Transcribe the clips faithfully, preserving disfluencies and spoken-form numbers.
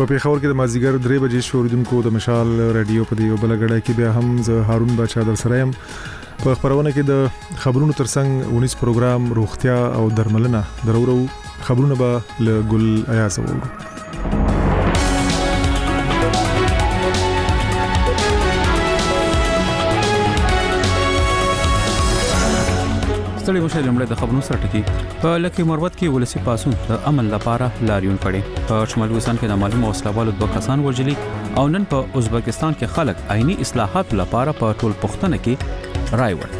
په پیښور کې د مازیګر درې بجې شوریدونکو د مشال رادیو په دیو بلګړی کې بیا هم زه هارون بچا در سره يم. په خبرونه کې د خبرونو ترڅنګ ونیس پروګرام روغتیا او درملنه درورو خبرونه به له ګل ایاز وورو. ستړي مشه لمړی د خبرونو سره ټکی په لکه مروت کې ولسی پاسون د عمل لپاره لاریون کړي. په شمالي وزن کې د معلومه وسلوالو دوه کسان وژلي او نن په ازبکستان کې خلک عیني اصلاحات لپاره په ټول پښتنه کې رای ورکړي.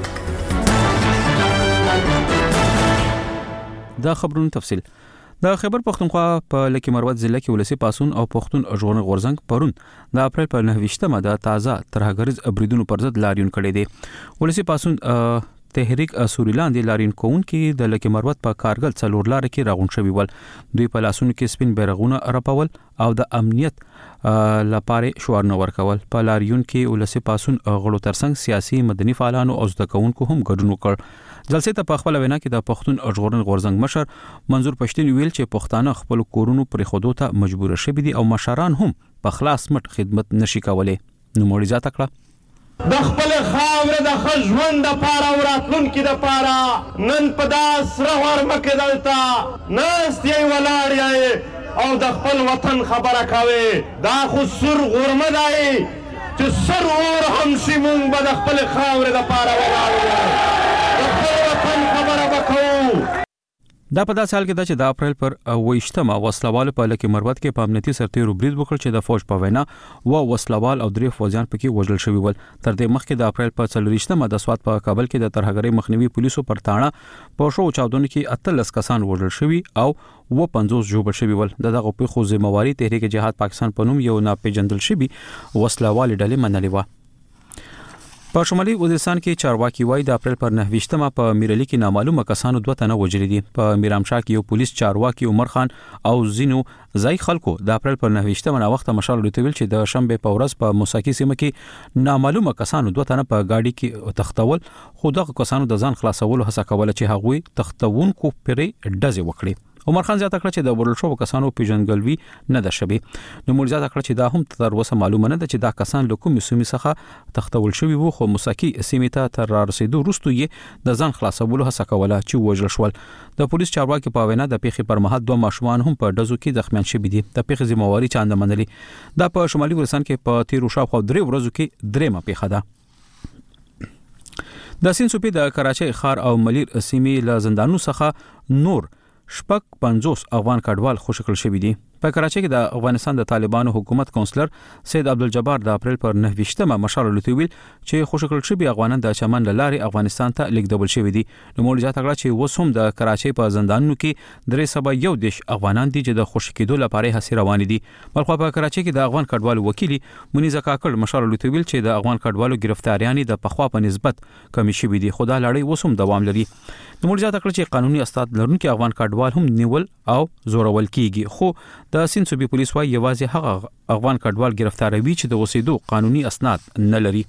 دا خبرونو تفصیل د خیبر پختونخوا په لکه مروت ضلع کې ولسی پاسون او پښتون ژغورنې غورځنګ پرون د اپریل په نهه د تازه ترهګریز ابریدونو پر ضد لاریون کړي دي. ولسی پاسون تحریک سوریلاند لاریون کون کې د لکه مروت په کارګل څلور لار کې راغون شوی ول. دوی په لاسونو کې سپین بیرغونه رپول او د امنیت لپاره شعارونه ورکول. په لاریون کې ولسی پاسون غړو ترڅنګ سیاسي مدني فعالانو او زده کوونکو هم ګډون وکړ. جلسې ته په خپل وینا کې د پښتون ژغورنې غورځنګ مشر منظور پښتين ویل چې پښتانه خپل کورونو پر خودو ته مجبور شوي دي او مشران هم په خلاص مټ خدمت نشي کولای. نو موري ذات کړه د خپل خاور د خژوند د پاره او راتلونکي د پاره نن په داس رهور مکه دلته ناست یې ولاړ یې او د خپل وطن خبره کوي. دا خو سر غرمه دی چې سر اور هم شي مونږ به د خپل خاور د پاره ولاړ یو د خپل وطن خبره وکړو. دا په داسې حال کې دا چې د اپریل پر ویشتمه وسلوال په لکه مروت کې په امنیتي سرتیرو برید وکړ چې د فوج په وینا و وسلوال او درې فوجیان پکې وژل شوي ول. تر دې مخکې د اپریل په څلورویشتمه د سواد په کابل کې د ترهګرۍ مخنیوي پولیسو پر تاړه په شو چاودنو کې اتلس کسان وژل شوي او و پنځوس جوړ شوي ول. دغه په خو ذمہواری تحریک جهاد پاکستان په نوم یو ناپېژندل شوی وسلوال ډلې منلې و. په شمالي وزیرستان کې چارواکي وایي د اپریل پر نهه په میرلی کې نامعلومه کسانو دوه تنه وژلي دي. په میرامشاه کې یو پولیس چارواکي عمر خان او زینو ځای خلکو د اپریل پر نهه نه وخت مشال لټویل چې د شنبه په ورځ په موساکی سیمه کې نامعلومه کسانو دوه تنه په گاډي کې تختول خو دغه کسانو د ځان خلاصولو هڅه کوله چې هغوی تختونکو پرې ډزې وکړي. عمر خان زیاته کړ چې د ورل شو کسانو پیژنګلوي نه ده شوی. نو مور زیاته کړ چې دا هم تر اوسه معلومه نه ده چې دا کسان له کومې سیمې څخه تختول شوی وو خو موساکی سیمې ته تر رسیدو وروسته یې د ځان خلاصولو هڅه کوله چې وژل شول. د پولیس چارواکي په وینا د پیښې پر مهال دوه ماشومان هم په ډزو کې زخمیان شوي دي. د پیښې ذمہواری چاند منلي. دا په شمالي وزیرستان کې په تیرو شاوخوا درې ورځو کې درېمه پیښه ده. د سین صوبې د کراچۍ ښار او ملیر سیمې له زندانونو څخه نور شپږ پنځوس افغان کډوال خوشی کړل شوی دي. په کراچۍ کې د افغانستان د طالبانو حکومت کونسلر سید عبدالجبار د اپریل پر نهه مشال لټویل چې خوشی کړل شوی افغانان د چمن لارې افغانستان ته لیږدول شوی دي. نو مول ځات کړه چې وسوم د کراچۍ په زندانونو کې درې سبا یو دیش افغانان دي چې د خوشی کېدو لپاره هڅې روان دي. بلخو په کراچۍ کې د افغان کډوالو وکیل منیزه کاکړ مشال لټویل چې د افغان کډوالو گرفتاریانی د پخوا په نسبت کمی شوی دي. خدا لړۍ وسوم دوام لري. نو مول ځات کړه چې قانوني استاد لرونکي افغان کډوال هم نیول او زورول کیږي. خو د سین صوبې پولیس وايي یوازې هغه افغان کډوال گرفتاروي چې د اوسېدو قانوني اسناد نه لري.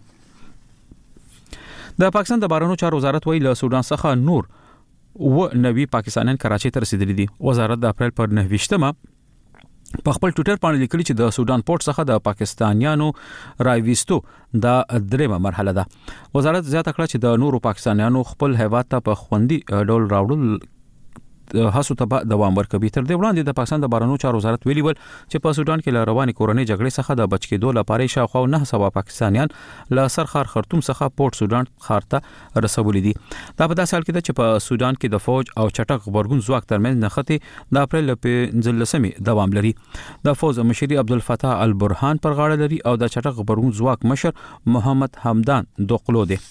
د پاکستان د بهرنیو چارو وزارت وايي له سودان څخه نور و نوي پاکستانیان کراچۍ ته رسیدلي دي. وزارت د اپریل پر نهه په خپل ټوئیټر باندې لیکلي چې د سودان پورت څخه د پاکستانیانو راويستو دا درېمه مرحله ده. وزارت زیاته کړه چې د نورو پاکستانیانو خپل هیواد ته په خوندي ډول راوړل هڅو ته دوام ورکوي. تر دې وړاندې د پاکستان د بهرنیو چارو وزارت ویلي ول چې په سودان کې له روانې کورنۍ جګړې څخه د بچ کېدو لپاره شاوخوا نه سوا پاکستانیان له سرخار خرطوم څخه پورت سودان ښار ته رسولي دي. دا په داسې حال کې ده چې په سودان کې د فوج او چټک غبرګون ځواک ترمنځ نښتې د اپریل په پنځلسمې دوام لري. د فوج مشري عبدالفتاح البرهان پر غاړه لري او د چټک غبرګون ځواک مشر محمد حمدان دوقلو دی.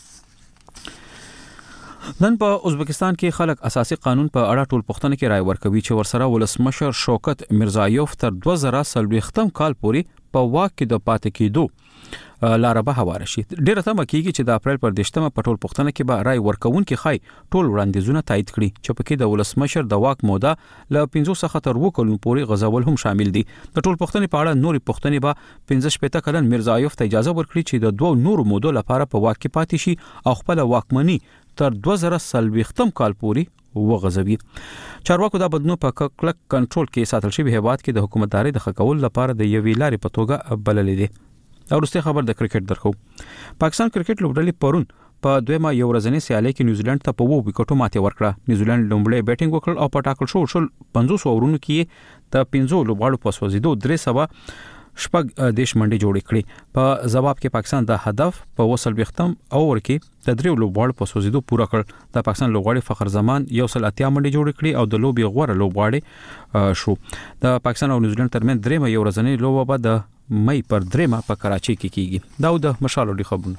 نن په ازبکستان کې خلک اساسي قانون په اړه ټول پښتنه کې رائے ورکوي چې ورسره ولسمشر شوکت میرزایوف تر دوه زره څلوېښتم کال پورې په واک کې د پاتې کېدو لاره به هواره شي. ډیره تمه کیږي چې د اپریل پر دیشتمه په ټول پښتنه کې به رائے ورکوونکي خای ټول وړاندیزونه تایید کړي چې پکې د ولسمشر د واک موده له پنځه څخه تر اووه کلونو پورې غځول هم شامل دي. د ټول پښتنې په اړه نوري پښتنې به پنځه شپږ کلن میرزایوف ته اجازه ورکړي چې د دوه نورو مودو لپاره په واک کې پاتې شي او خپل واکمني تر دوه زره څلوېښتم کال پورې وغځوي. چارواکو دا بدلون په کلک کنټرول کې ساتل شوی هیواد کې د حکومتداري د خکول لپاره د یوې لارې په توګه بللې دي. او وروسته خبر د کرکټ درکو. پاکستان کرکټ لوبډلې پرون په دویمه یو ورځنی سیالي کې نیوزیلند ته په وو وکټو ماتې ورکړه. نیوزیلند لومړی بیټینګ وکړ او په ټاکل شو شل پنځوس اوورونو کې د پنځو لوبغاړو په سوځیدو درې سوه شپږ دیش منډي جوړې کړې. په جواب کې پاکستان د هدف په وصل وختم اوور کې د دریو لوبغاړو په سوځیدو پوره کړ. د پاکستان لوبغاړي فخر زمان یو سل اتیا منډي جوړې کړې او د لوبي غوړه لوبغاړي شو. د پاکستان او نیوزیلند ترمن دریمه یو ورځنی لوبه به د مې پر دریمه په کراچي کې کیږي. دا د مشال لري خبرونه.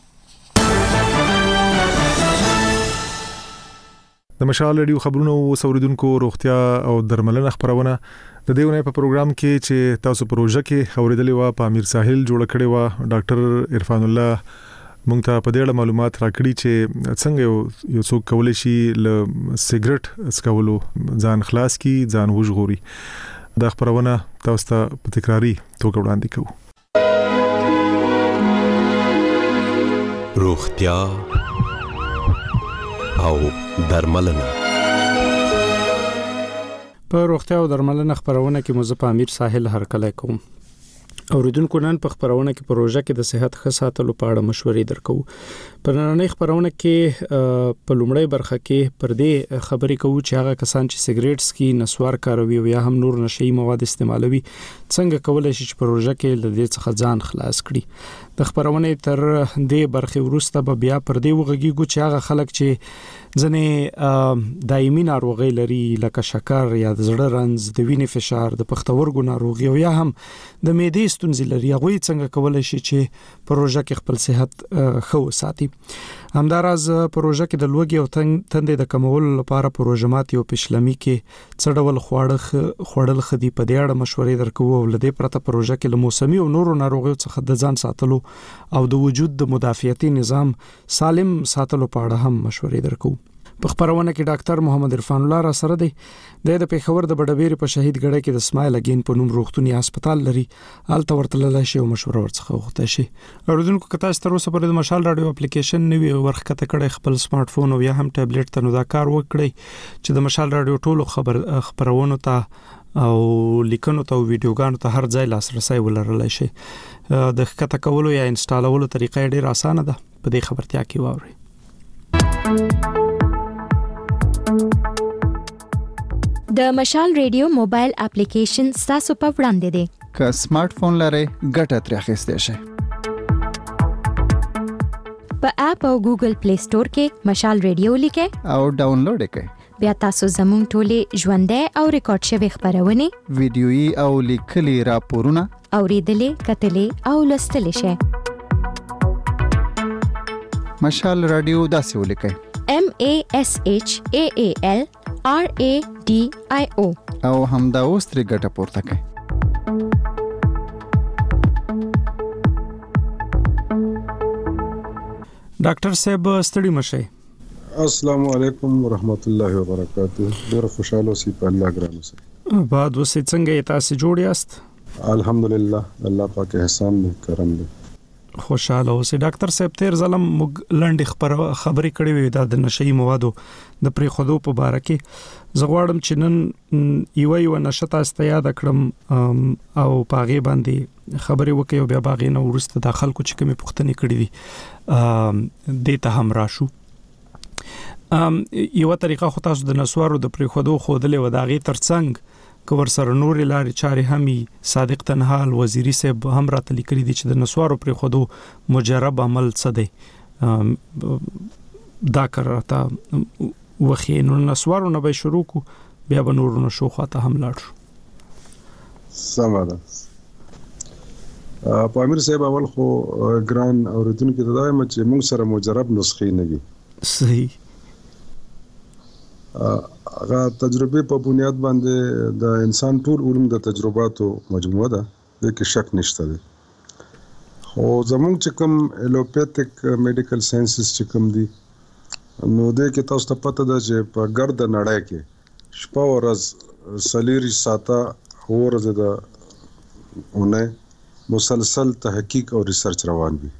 د مشال رادیو خبرونو وسوریدونکو روغتیا او درملنه خبرونه د دیونه په پروګرام کې چې تاسو پروژه کې اوریدلې و په امیر ساحل جوړ کړي و ډاکټر عرفان الله مونږ ته په دې اړه معلومات راکړي چې څنګه یو څوک کولای شي ل سیګریټ اسکولو ځان خلاص کی ځان وژغوري. دا خبرونه تاسو ته په تکراری توګه وړاندې کوو. روغتیا او درملنه. په روغتیا او درملنه خبرونه کې مزه په امیر ساحل هرکلی کوم. اوریدونکو نن په خبرونه کې پروژه کې د صحت ښه ساتلو په اړه مشورې درکو. په نننۍ خبرونه کې په لومړی برخه کې پر دې خبرې کوو چې هغه کسان چې سیګریټ سکي، نسوار کاروي او یا هم نور نشئی مواد استعمالوي څنګه کولای شي چې پروژه کې له دې څخه ځان خلاص کړي. د خبرونه تر دې برخه وروسته به بیا پر دې وغږیږو چې هغه خلک چې ځنې دایمي ناروغي لري لکه شکر یا د زړه رنځ، د وینې فشار، د پښتورګو ناروغي او یا هم د معدې ستونزې لري، هغه څنګه کولای شي چې پروژه کې خپل صحت ښه وساتي. همداراز پروژه کې د لوګي او تندې د کمولو لپاره پروژمات یو پښلمي کې څه ډول خواړه خوړل خدي په دې اړه مشورې درکو او لدې پرته پروژه کې له موسمي او نورو ناروغیو څخه د ځان ساتلو او د وجود د مدافعتي نظام سالم ساتلو په اړه هم مشورې درکو. په خبرونه کې ډاکټر محمد عرفان الله را سره دی. د پېښور د بډبېری په شهید ګړی کې د اسماعیل اگین په نوم روغتوني هسپتال لري. آلته ورتلل شي او مشوره ورڅخه وغوښته شي. اوریدونکو کته تر اوسه پورې د مشال رادیو اپلیکیشن نوی ورخته کړی خپل سمارټ فون او یا هم ټابلیټ ته نو دا کار وکړي چې د مشال رادیو ټولو خبر خبرونو ته او لیکنو ته او ویډیوګانو ته هر ځای لاسرسي ولرلی شي. د ښکته کولو یا انسټالولو طریقه ډېره اسانه ده. په دې خبرتیا کې واورئ. د مشال ریډیو موبایل اپلیکیشن تاسو په وړاندې دی. که سمارټ فون لرئ ګټه ترې اخیستی شئ. په اپ او ګوګل پلی سٹور کې مشال ریډیو لیکئ او ډاونلوډ کړئ. بیا تاسو زموږ ټولې ژوندۍ او ریکارډ شوی خبرونه، ویډیويي او لیکلي راپورونه اوریدلې، کتلې او لوستلې شئ. مشال رادیو داسې ولیکئ: M A S H A A L R A D I O او همدا اوس ترې ګټه پورته کړئ. ډاکټر صاحب ستړي مشئ. السلام علیکم ورحمت الله وبرکاتہ. ډیر خوشاله اوسئ په الله ګران اوسئ. بعد وسې څنګه تاسو جوړ یاست؟ الحمدلله الله پاک احسان دی، کرم دی. خوشاله اوسئ. ډاکټر صاحب تیر ظلم مګ لنډ خبرې کړې وې د نشئی موادو د پری خودو په باره کې. زغواړم چې نن یو یو نشته است یاد کړم او پاغي باندې خبرې وکړو بیا باغې نو ورسته د خلکو چې کومه پوښتنه کړې دي د ته هم راشو. یو طریقه خو تاسو د نسوارو د پری خودو خودلې و داغي ترڅنګ کور سره نورې لارې چارې همي صادق تنحال وزیری صاحب هم راته لیکلي دي چې د نسوارو پرې خودو مجرب عمل څه دی. دا کار راته وخی نو نسوارو نه به شروع کو بیا به نورو نشو خواته هم لاړ شو. سمه ده. په امیر صاحب اول خو ګران اوریدونکو ته وایم چې موږ سره مجرب نسخې نه دي. صحیح. هغه تجربه په بنیاد باندې د انسان ټول علوم د تجرباتو مجموعه ده، د کې شک نشته دی. خو زموږ چې کوم الوپیتیک میډیکل ساينسز چې کوم دي نو د کې تاسو ته پته ده چې په ګرد نړۍ کې شپه ورځ سلیری ساته ورځ د اونه مسلسل تحقیق او ریسرچ روان وي.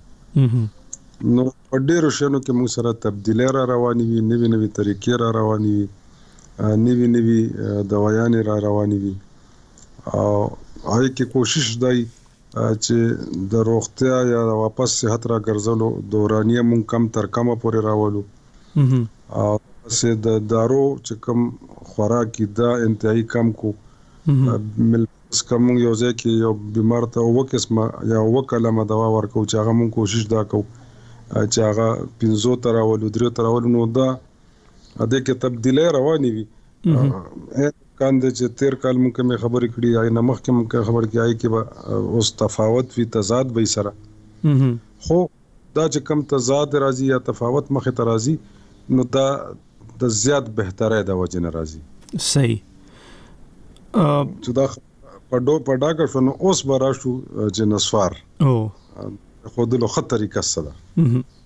نو په ډیرو شنو کې موږ سره تبدیلی را روانې وي، نوې نوې طریقې را روانې وي نیوی نیوی دوايانې را روانې وي او هغه کې کوشش دی چې د روغتیا یا واپس صحت را ګرځولو دورانیه مونږ کم تر کمه پورې راولو او چې د دارو چې کم خوراکي دا انتهایی کم کو مل کم یو ځکه یو بیمار ته وکسمه یا وکلمه دوا ورکو چې هغه مونږ کوشش دا کو چې هغه پنځو تر اولو درو تر اولو نو دا د کې تبدیلی روانې وي کاند چې تیر کال مونږ کوم خبرې کړې آی نه مخکې مونږ خبر کې آی کې اوس تفاوت وی تضاد به سره خو دا چې کم تضاد راځي یا تفاوت مخه ته راځي نو دا د زیات بهتره د وجه نه راځي صحیح چې دا پډو پډا کا شنو اوس براشو چې نسوار او خو د لوخه طریقه سره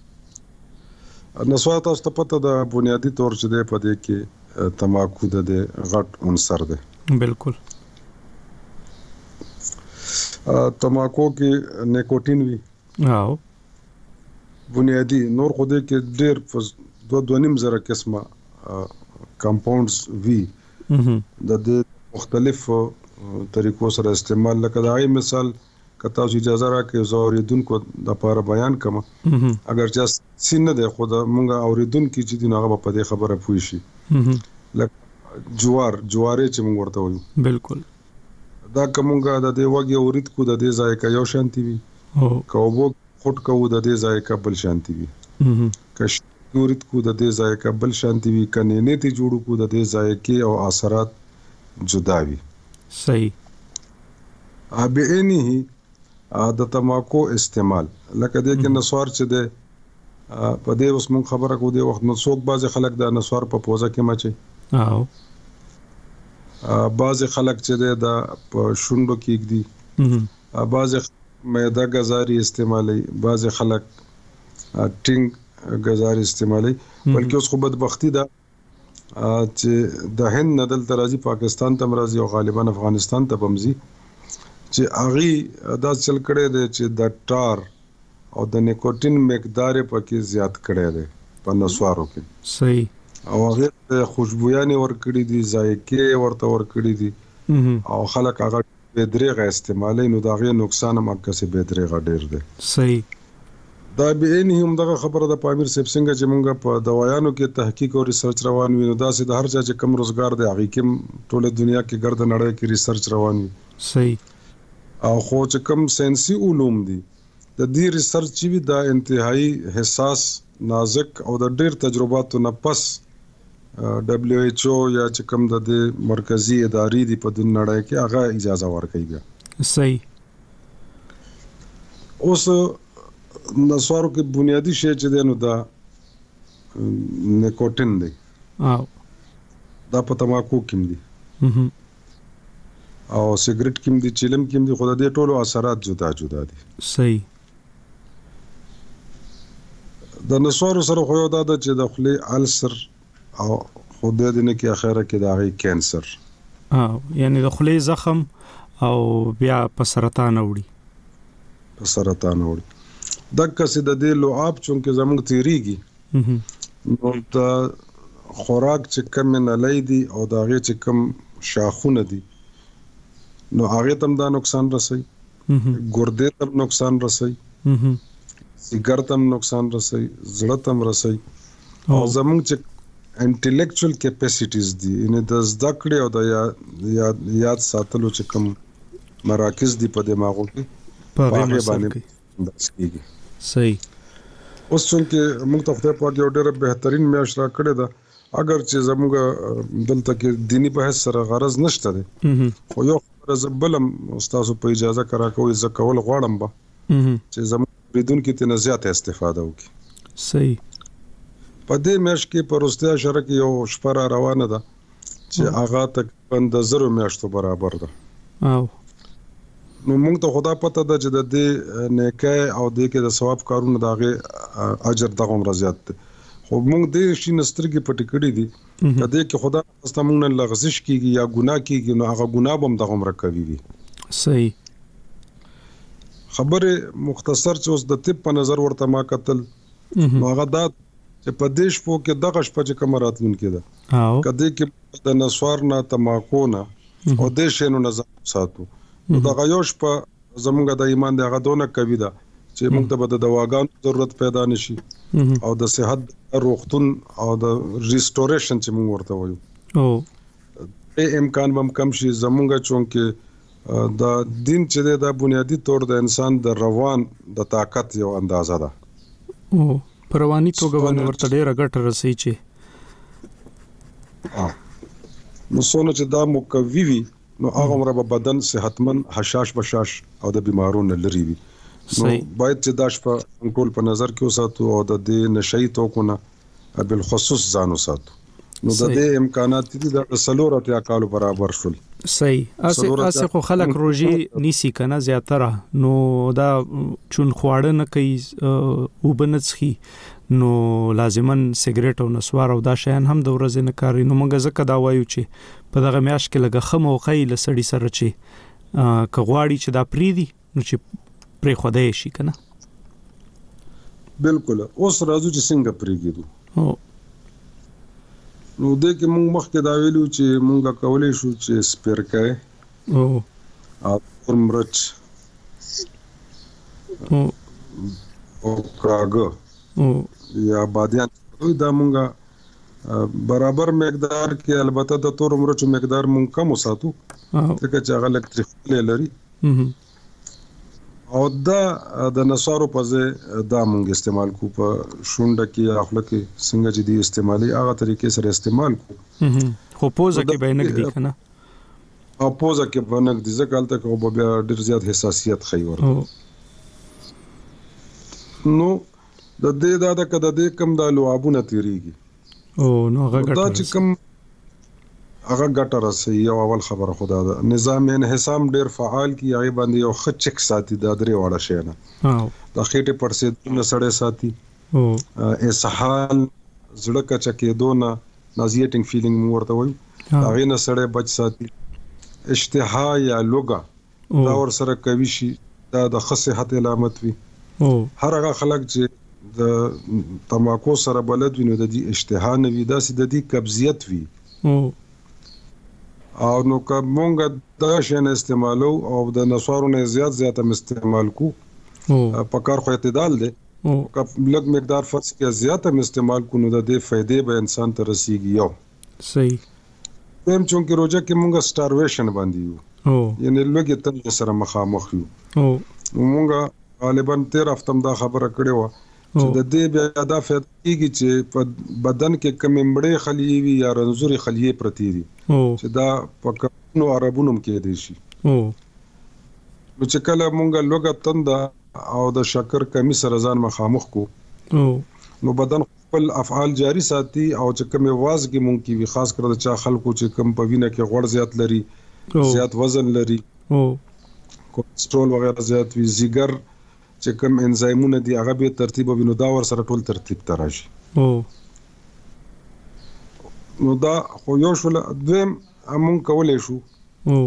نسوار تاسو ته پته د بنیادی طور چې د پدې کې تماکو د غټ عنصر ده بالکل تماکو کې نیکوټین وی او بنیادی نور خو دې کې ډېر دو دو نیم زره قسمه کمپاونډز وی د دې مختلف طریقو سره استعمال لکه دا ای مثال کته او اجازه راکې زوریدونکو د لپاره بیان کوم اگر چې سینه ده خو د مونږه اوریدونکو چې دی هغه په دې خبره پوي شي لکه جوار جوارې چې مونږ ورته وایو بالکل دا کومګه د دې وګي اورید کو د دې ځای کا یو شانتي وي او کوو خټ کو د دې ځای کا بل شانتي وي کش اورید کو د دې ځای کا بل شانتي وي کنه نه تی جوړو کو د دې ځای کې او اثرات جدا وي صحیح ا به اني د تماکو استعمال لکه دې کې نسوار چې ده په دې اوس مون خبره کو دې وخت نو څوک باز خلک د نسوار په پوزه کې مچي او باز خلک چې ده د شونډو کې دي باز معده غزاري استعمالي باز خلک ټینګ غزاري استعمالي بلکې اوس خو بدبختی ده چې د هند ندل ترازی پاکستان ته مرزي او غالبا افغانستان ته بمزي چې اغي دا چل کړي دي چې د ټار او د نیکوټین مقدار پکې زیات کړي دي په نسوارو کې صحیح او هغه خوشبويانه ور کړی دي ذایقه ورته ور کړی دي او خلک هغه به درېغه استعمالي نو دا غي نقصان هم کسي به درېغه ډیر دي صحیح دا به نه هم دغه خبره د پامیر سیب څنګه چې مونږه په دوايانو کې تحقیق او ریسرچ روان وي نو دا سه د هر ځای چې کم روزګار دی هغه کې ټوله دنیا کې ګرد نړۍ کې ریسرچ روان وي صحیح او خو چې کم ساينسي علوم دي د دې ریسرچ چې دا انتهایی حساس نازک او د ډېر تجرباتو نه پس دبليو ایچ او یا چې کم د دې مرکزی ادارې دی په دنیا نړۍ کې هغه اجازه ورکړي بیا صحیح اوس نسوارو کې بنیادی شی چې دی نو دا نیکوټین دی او دا په تماکو کې دی او سیګریټ کې دی چیلم کې دی خو د دې ټولو اثرات جدا جدا دي صحیح د نسوارو سره خو یو دا د چې د خولې السر او خو د دې نه کې اخره کې دا غي کانسر او یعنی د خولې زخم او بیا په سرطان وړي په سرطان وړي دغه څه د دې لعاب چونکه زموږ تیریږي نو دا خوراک چې کم نه لیدي او دا غي چې کم شاخونه دي نو هغه تم دا نقصان رسي ګردې تم نقصان رسي سیګار تم نقصان رسي زړه تم رسي او زموږ چې انټلیکچوال کیپاسټیز دي ان د زده کړې او د یاد یاد ساتلو چې کم مراکز دي په دماغو کې په هغه باندې داسېږي صحیح اوس څنګه موږ ته خدای پاک یو ډېر بهترین میاشت را کړې ده اگر چې زموږ دلته کې دینی بحث سره غرض نشته ده خو یو غرض بلم استاد په اجازه کرا کوي زکول غواړم به چې زموږ ریدون کې تنه زیات استفاده وکړي صحیح په دې میاشت کې پروستیا شرک یو شپره روانه ده چې هغه تقریبا د زرو میاشتو برابر ده او نو موږ ته خدا پته ده چې د دې نیکه او د کې د ثواب کارونه داغه اجر دغه مرزيات خو موږ دې شي نسترګي پټ کړی دي د دې کې خدا استمون نه لغزش کیږي یا ګناه کیږي نو هغه ګناه بم دغه مرکوي وي صحیح خبره مختصر چې اوس د طب په نظر ورته ما قتل نو هغه دا چې په دیش په کې دغه شپه چې کوم راتلون کېده او کدی کې د نسوار نه تماکو نه او د شینو نظم ساتو دغه یو شپه زمونږ د ایمان د غدونه کوي دا چې موږ ته د دواګانو ضرورت پیدا نشي او د صحت روغتون او د ریسټوریشن چې موږ ورته وایو او په امکان بم کم شي زمونږ چونکه د دین چې د بنیادی طور د انسان د روان د طاقت یو اندازه ده او پروانی توګه باندې ورته ډیره ګټه رسي چې نو څونه چې دا مقوي وي نو هغه مر په بدن صحتمن حشاش بشاش او د بیمارونو لري وي نو باید چې داش په کنټرول په نظر کې وساتو او د دې نشئی توکونه بالخصوص ځانو ساتو نو د دې امکانات دي د سلورت یا کالو برابر شول صحیح اسه اسه خو خلک روزي نیسی کنه زیاتره نو دا چون خواړه نه کوي وبنڅخي نو لازمن سیګریټ او نسوار او دا شیان هم د ورځې نه کاری نو موږ زکه دا وایو چې په دغه میاش کې لګه خمو خی لسړی سره چې کغواړي چې دا پریدي نو چې پرې خدای شي کنه بالکل اوس راځو چې څنګه پریږدو او نو د کې موږ مخکې دا ویلو چې موږ کولای شو چې سپیرکای او او مرچ او او کاغه او یا بادیان دا موږ برابر مقدار کې البته د تور مرچ مقدار موږ کم وساتو ځکه چې هغه الکتریک لري او دا د نسوارو په ځای دا مونږ استعمال کو په شونډه کې اخله کې څنګه چې دی استعمالي هغه طریقې سره استعمال کو خو پوزه کې به نه دی کنه او پوزه کې به نه دی ځکه حالت کې به بیا ډیر زیات حساسیت خي ورته نو د دې دا د کده د کم د لوابونه تیریږي او نو هغه دا چې کم هغه ګټه راسي یو اول خبره خدا ده نظام انحسام ډیر فعال کی هغه باندې یو خچک ساتي د درې وړه شي نه او د خېټه پرسه د سړې ساتي او اسهال زړه کچ کې دونه نازیټینګ فیلینګ ورته وي هغه نه سړې بچ ساتي اشتها یا لوګه دا ور سره کوي شي دا د صحت علامت وي او هر هغه خلک چې د تماکو سره بلد وي نو د دې اشتها نه وي دا سي د دې قبضیت وي او او نو کومه دا شین استعمالو او د نسوارو نه زیات زیات استعمال کو په کار خو اعتدال دی او لږ مقدار فرض کې زیات استعمال کو نو د دې فائدې به انسان ته رسیږي یو صحیح هم چونکه روزه کې مونږه سټارویشن باندې یو او یعنی لږ تل سره مخامخ یو او مونږه غالبا تیر هفتم دا خبره کړې و چې د دې بیا دا فائدہ کیږي چې په بدن کې کم مړې خلیې وي یا رنځوري خلیې پرتی دي چې دا په کونو عربونو کې دي شي او نو چې کله مونږه لوګه تند او د شکر کمی سره ځان مخامخ کو او نو بدن خپل افعال جاری ساتي او چې کوم واز کې مونږ کې خاص کر د چا خلکو چې کم په وینه کې غوړ زیات لري زیات وزن لري او کولیسټرول وغیرہ زیات وي زیګر چې کوم انزایمونه دي هغه به ترتیب وینو دا ور سره ټول ترتیب تراشي او نو دا خو یو شول دویم مونږ کولای شو او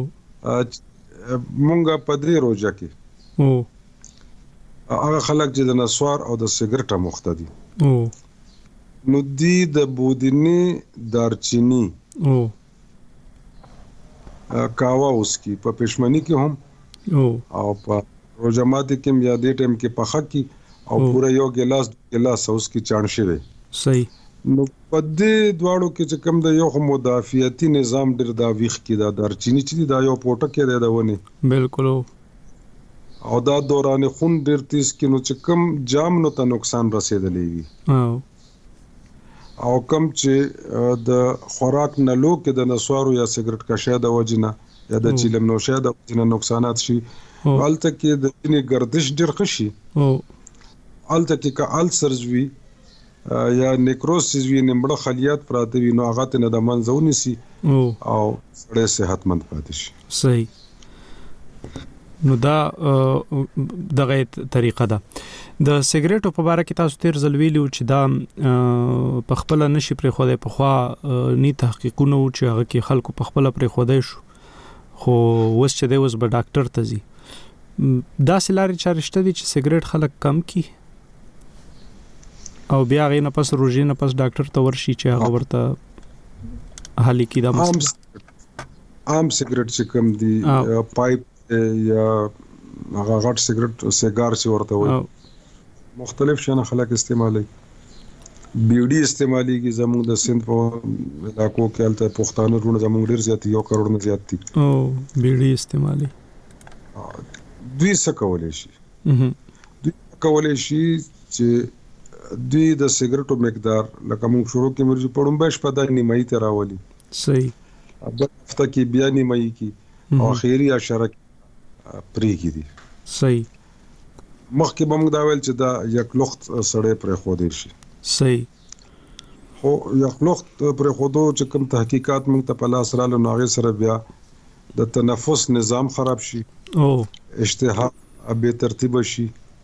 مونږه په دې روزه کې او هغه خلک چې د نسوار او د سیګریټ مخته دي او نو دی د بودنی دارچینی او کاوا اوس کی په پښمنی کې هم او او په روزه ماته کې یا دې ټیم کې پخه کی او پورا یو ګلاس ګلاس اوس کی چانشي وي صحیح نو په دې دواړو کې چې کوم د یو مدافعتي نظام ډیر دا ویخ کی دا دارچینی چې دا یو پټه کې دی دا ونه بالکل او دا دوران خون ډیر تیز کې نو چې کوم جام نو ته نقصان رسیدلی وي او او کوم چې د خوراک نه لو کې د نسوارو یا سیګریټ کا شه د وجنه یا د چیلم نو شه د وجنه نقصانات شي حالت کې د دیني گردش ډیر خشي او حالت کې کا السرز وی یا نیکروسز وی نمبړه خلیات پراته وی نو هغه ته نه د منځونی سي او سړی صحتمند پاتې شي صحیح نو دا دغه طریقه ده د سیګریټو په اړه کې تاسو تیر ځل ویلو چې دا په خپل نشي پرې خوده په خوا ني تحقیقونه چې هغه کې خلکو په خپل پرې خوده شو خو وس چې دی وس به ډاکټر ته ځي دا سلاري چارشته دي چې سیګریټ خلک کم کی او بیا غي نه پس روزي نه پس ډاکټر ته ورشي چې هغه ورته حل کی دا مسله عام سیګریټ چې کوم دی پایپ یا هغه غټ سیګریټ سیګار چې ورته وي مختلف شنه خلک استعمالي بیډي استعمالي کی زموږ د سند په علاقو کې الته پښتانه رونه زموږ ډیر زیات یو کروڑ نه زیات دي او بیډي استعمالي دوی څه کولای شي دوی کولای شي چې دوی د سیګریټو مقدار لکه موږ شروع کې مرجو پړم بش په د نیمایي ته راولي صحیح اب هفته کې بیا نیمایي کې او اخیری اشاره پری کی دي صحیح مخکې به موږ دا ویل چې دا یک لخت سړی پرې خو دی شي صحیح خو یک لخت پرې خو دو چې کوم تحقیقات موږ ته په لاس رااله نو هغه سره بیا د تنفس نظام خراب شي او اشتها به ترتیب شي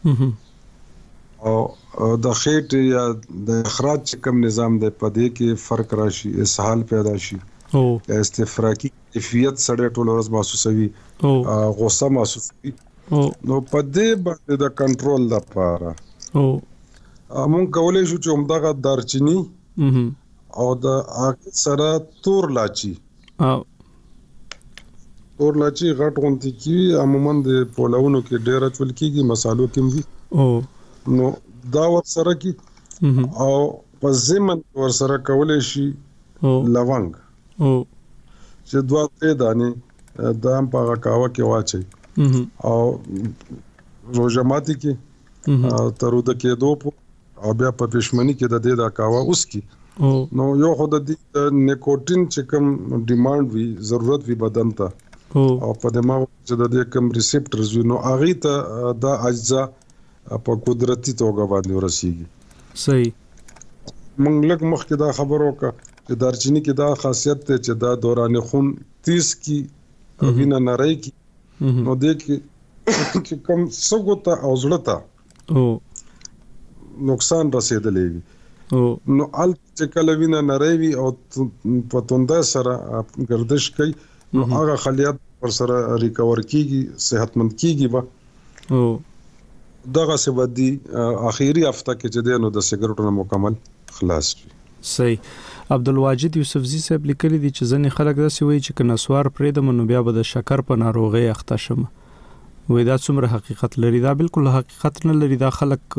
او د خېټ یا د اخراج کوم نظام د پدې کې فرق راشي اسهال پیدا شي او استفراقی کیفیت سره ټول ورځ محسوسوي او غوسه محسوسوي او نو پدې باندې د کنټرول لپاره او موږ کولای شو چې همدغه دارچینی او د هغه سره تور لاچی او تور لاچی غټ غونتی کی عموما د پولاونو کې ډیر چول کیږي مصالو کې وي او نو دا ور سره کی او په زمن ور سره کولای شي لونګ او چې دوه ته دانه د هم په کاوه کې واچي او روزماتي کې ترود کې دوه او بیا په پښمنی کې د دې دا کاوه اوس کی نو یو خو د نیکوټین چې کوم ډیماند وی ضرورت وی بدن ته او په دماغ چې د دې کوم ریسپټرز وی نو هغه ته دا اجزا په قدرتي توګه باندې ورسیږي صحیح موږ لږ مخکې دا خبرو کا چې دارچینی کې دا خاصیت ته چې دا دوران خون تیز کی وینه نری کی نو دې کې چې کوم سګوتا او زړه او نقصان رسیدلې وي او نو ال چې کله وینه نری وي او پتونده سره گردش کوي نو هغه خلیات پر سره ریکور کیږي صحتمند کیږي با او دغه څه ودی اخیری هفته کې چې دینو د سیګریټونو مکمل خلاص شي صحیح عبدالواجد یوسفزی صاحب لیکلي دي چې ځنې خلک داسې وایي چې کنسوار پرې د منو بیا به د شکر په ناروغي اخته شم وای دا څومره حقیقت لري دا بالکل حقیقت نه لري دا خلک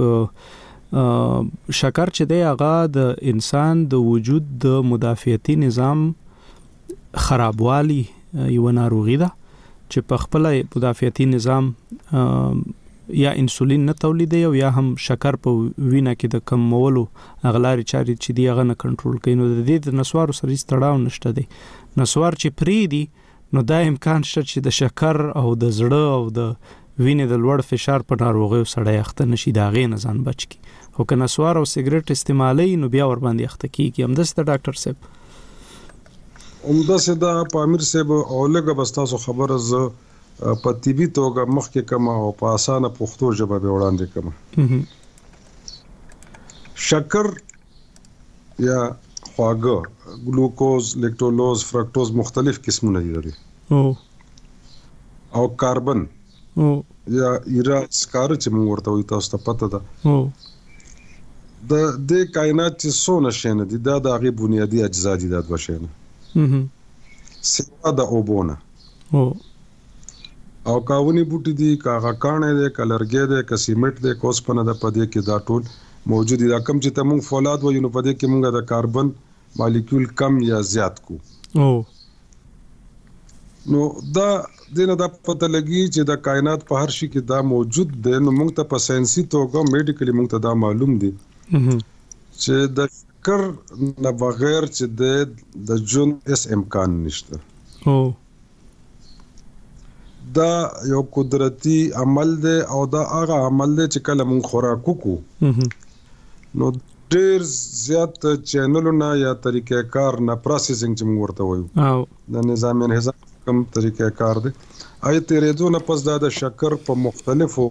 شکر چې دی هغه د انسان د وجود د مدافعتي نظام خرابوالي یو ناروغي ده چې په خپل مدافعتي نظام یا انسولین نه تولیدوي او یا هم شکر په وینه کې د کمولو اغلاري چاري چې دی هغه نه کنټرول کوي نو د دې د نسوار سره هیڅ تړاو نشته دی نسوار چې پری دی نو دا امکان شته چې د شکر او د زړه او د وینې د لوړ فشار په ناروغي سره اخته نشي دا غي نه ځان بچ کی خو که نسوار او سیګریټ استعمالي نو بیا ور باندې اخته کیږي هم دسته ډاکټر صاحب عمده سدا پامیر صاحب اولګه بستاسو خبره ز په طبي توګه مخکې کما او په اسانه پښتو ژبه به وړاندې کما شکر یا خواږه ګلوکوز لیکټولوز فرکټوز مختلف قسمونه دي او او کاربن او یا ایرا سکار چې موږ ورته وي تاسو ته پته ده او د د کائنات چې څونه شنه دي دا د هغه بنیادی اجزا دي د وشنه سوا د اوبونه او او کاونی بوټي دي کاغه کانه دي کلرګي دي کسیمټ دي کوسپنه د پدې کې دا ټول موجود دي کم چې تمون فولاد وایو نو پدې کې موږ د کاربن مالیکول کم یا زیات کو او نو دا دنه د پته لګي چې د کائنات په هر شي کې دا موجود دي نو موږ ته په ساينسي توګه میډیکلی موږ ته دا معلوم دي چې د شکر نه بغیر چې د جون اس امکان نشته او دا یو قدرتی عمل دی او دا هغه عمل دی چې کله مونږ خوراک وکړو نو ډیر زیات چینلونه یا طریقې کار نه پروسیسینګ چې موږ ورته وایو او د نظام انحصار کوم طریقې کار دی آی تیرېدو نه پس دا د شکر په مختلفو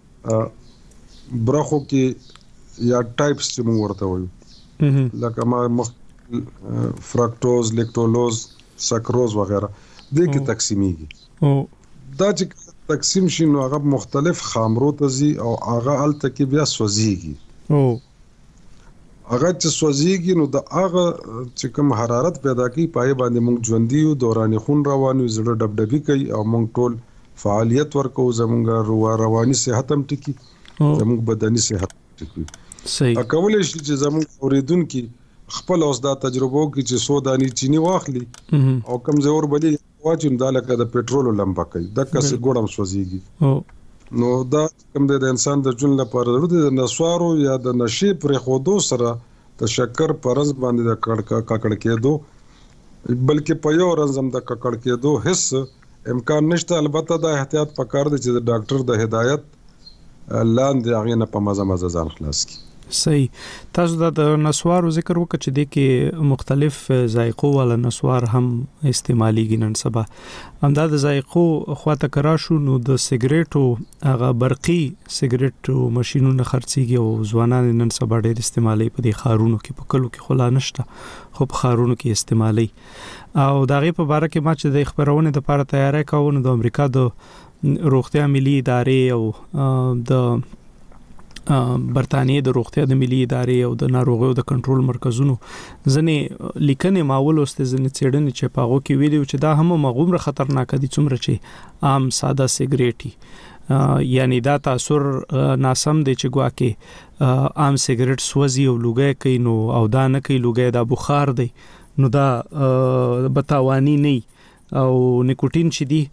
برخو کې یا ټایپس چې موږ ورته وایو لکه ما مخ فرکټوز لیکټولوز سکروز وغیرہ دې کې تقسیمیږي او دا چې تقسیم شي نو هغه مختلف خامرو ته زی او هغه الته کې بیا سوځيږي او هغه چې سوځيږي نو د هغه چې کوم حرارت پیدا کوي پای باندې موږ ژوندۍ یو دوران خون روان یو زړه ډبډبي کوي او موږ ټول فعالیت ورکو زموږ رواني صحت هم ټکی زموږ بدني صحت ټکی صحیح اکول شي چې زموږ اوریدونکو خپل اوس دا تجربه کې چې سو دانی چینی واخلي او کم زور بلی واچون دا لکه د پېټرول لمبا کوي د کسې ګوړم سوځيږي نو دا کوم د انسان د ژوند لپاره ضروري د نسوارو یا د نشي پر خودو سره د شکر پرز باندې د کړه کړه کېدو بلکې په یو رنځم د کړه کېدو هیڅ امکان نشته البته د احتیاط پکار دي چې د ډاکټر د هدایت لاندې هغه نه په مزه مزه ځان خلاص کی صحیح تاسو د نسوارو ذکر وکړه چې د کې مختلف ذایقو ول نسوار هم استعماليږي نن سبا همدا د ذایقو خواته کرا شو نو د سیګریټو هغه برقي سیګریټو ماشينونه خرڅيږي او ځوانان نن سبا ډېر استعمالي په دي خارونو کې په کلو کې خلا نشته خو په خارونو کې استعمالي او دغه په اړه کې ما چې د خبرونه د لپاره تیاری کاوه د امریکا د روغتیا ملي ادارې او د برتانیې د روغتیا د ملي ادارې او د ناروغیو د کنټرول مرکزونو ځنې لیکنې ماول اوسته ځنې چېړنې چې پاغو کې ویلو چې دا هم مغومره خطرناک دي څومره چې عام ساده سیګریټي یعنی دا تاثر ناسم دی چې ګواکې عام سیګریټ سوځي او لوګي کوي نو او دا نه کوي لوګي دا بخار دی نو دا بتاوانی نه او نیکوټین چې دی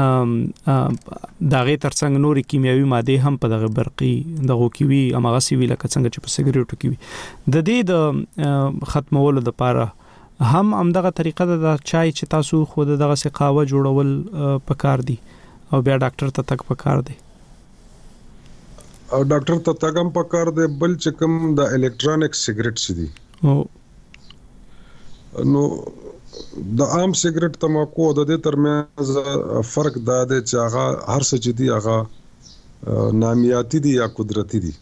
داغه ترڅنګ نوري کیمیاوي ماده هم په دغه برقي دغه کیوي امغه سی ویل کڅنګ چې په سیګریټو کیوي د دې د ختمولو لپاره هم همدغه طریقه د چای چې تاسو خود دغه څه قهوه جوړول پکار دي او بیا ډاکټر ته تک پکار دي او ډاکټر ته تک هم پکار دي بل چې کوم د الکترونیک سیګریټ دي نو د عام سیګریټ تماکو د دې ترمنځ فرق دا دی چې هغه هر څه چې دی هغه نامیاتي دي یا قدرتي دي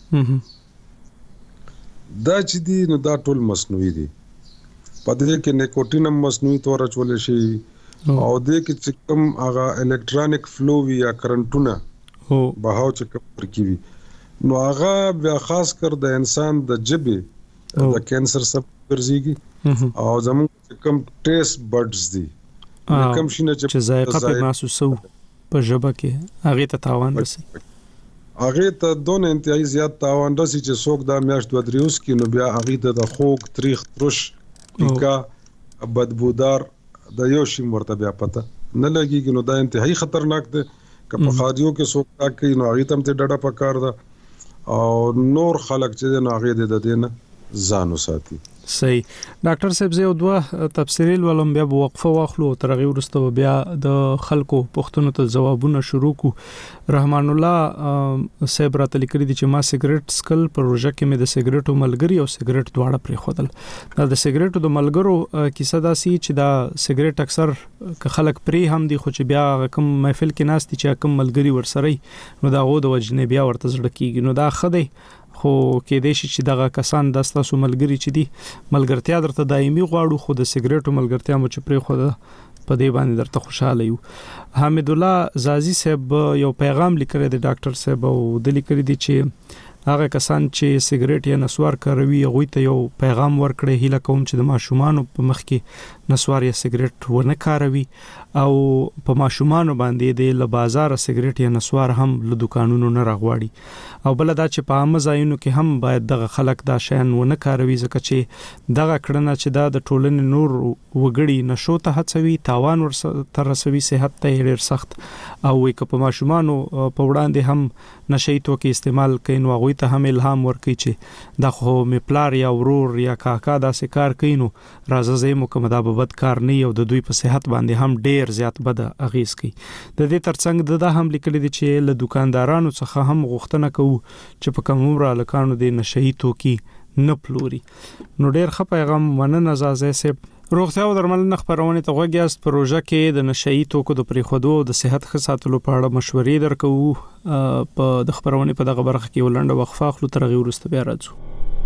دا چې دی نو دا ټول مصنوعي دي په دې کې نیکوټین هم مصنوعي تور چول شي او دې کې چې کوم هغه الکترونیک فلو یا کرنټونه هو بهاو چې کوم ترکیبي نو هغه بیا خاص کر د انسان د جبه د کینسر سب ګرځيږي او زموږ کوم ټیسټ بډز دي کوم شنه چې ذائقه په محسوسو په ژبه کې هغه ته تاوان رسي هغه ته دون انتهایی زیات تاوان رسي چې څوک دا میاشت د دریوس کې نو بیا هغه ته د خوګ تاریخ ترش پیکا بدبودار د یو شی مرته بیا پته نه لګيږي نو دا انتهایی خطرناک دی که په خاطیو کې څوک تا کوي نو هغه تم ته ډډه پکار ده او نور خلک چې نه هغه د دینه ځانو ساتي صحیح ډاکټر صاحب زه دوه تفسیرل ولوم بیا وقفه واخلو ترغه ورسته بیا د خلکو پښتنو ته جوابونه شروع کو رحمان الله صاحب راته لیکلي دي چې ما سیګریټ سکل پروژه کې مې د سیګریټو ملګری او سیګریټ دواړه پرې خودل دا د سیګریټو د ملګرو کیسه دا سي چې دا سیګریټ اکثر ک خلک پرې هم دي خو چې بیا کوم محفل کې ناس دي چې کوم ملګری ورسره نو دا غو د وجنه بیا ورته زړه کیږي نو دا خدای خو کې د شي چې دغه کسان د تاسو ملګری چې دي ملګرتیا درته دایمي غواړو خو د سیګریټو ملګرتیا مو چې پرې خو په دې باندې درته خوشاله یو حمید الله زازي صاحب یو پیغام لیکلی دی ډاکټر صاحب او د لیکلی دی چې هغه کسان چې سیګریټ یا نسوار کوي هغه ته یو پیغام ورکړي هله کوم چې د ماشومان په مخ کې نسوار یا سیګریټ ونه کاروي او په ماشومان باندې د ل بازار سیګریټ یا نسوار هم له دکانونو نه راغواړي او بل دا چې په عام ځایونو کې هم باید دغه خلک دا شین ونه کاروي ځکه چې دغه کړنه چې دا د ټولنې نور وګړي نشو ته هڅوي تاوان ور تر رسوي صحت ته ډېر سخت او وي په ماشومان په وړاندې هم نشي توکي استعمال کوي نو هغه ته هم الهام ورکړي چې دا خو می پلار یا ورور یا کاکا دا سکار کوي نو راځي زه مو کوم دا بد کار نه او د دوی په صحت باندې هم ډېر زیات بد اغیز کوي د دې ترڅنګ د هم لیکل دي چې له دکاندارانو څخه هم غوښتنه کوو چې په کوم عمر لکانو د نشئی توکي نه پلوري نو ډېر ښه پیغام مننه زازه سه روغتیا او درملنه خبرونه ته غوږیاست پروژه کې د نشئی توکو د پریخودو د صحت ښه ساتلو په اړه مشورې درکو په د خبرونه په دغه برخه کې ولنډه وقفه خلو ترغه ورسته بیا راځو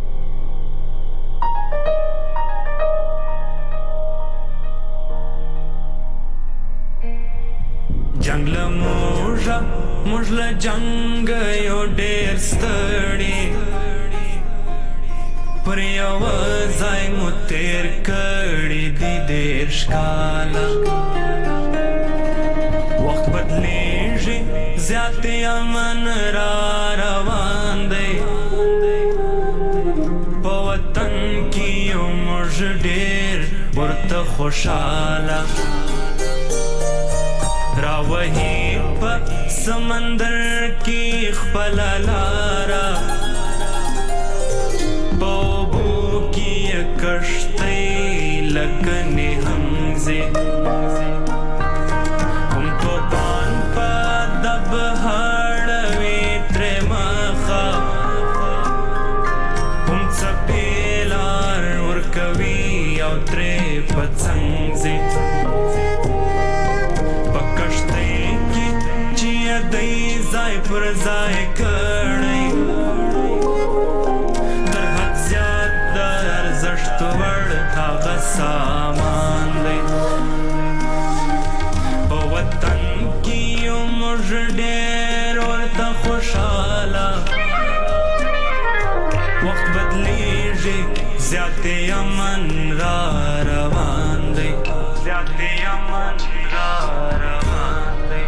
جنگ له موجه موږ له جنگ یو ډېر ستړي پر یو ځای مو تیر کړي دي دیرش کاله وخت بدلیږي زیات امن را روان دی په وطن کې یو موږ ډېر ورته خوشاله راوهي په سمندر کې خپل لاره بوبو کی کشتی لکنے ہمزے ہم تو پان پا دب ہڑوی ترے مخا ہم سپیلار ورکوی او ترے پتسنگزے پکشتی کی چیئے دی زائی پر زائی کڑی سامان دی په وطن کې یو موږ ډېر ورته خوشاله وخت بدلیږي زیات امن را روان دی زیات امن را روان دی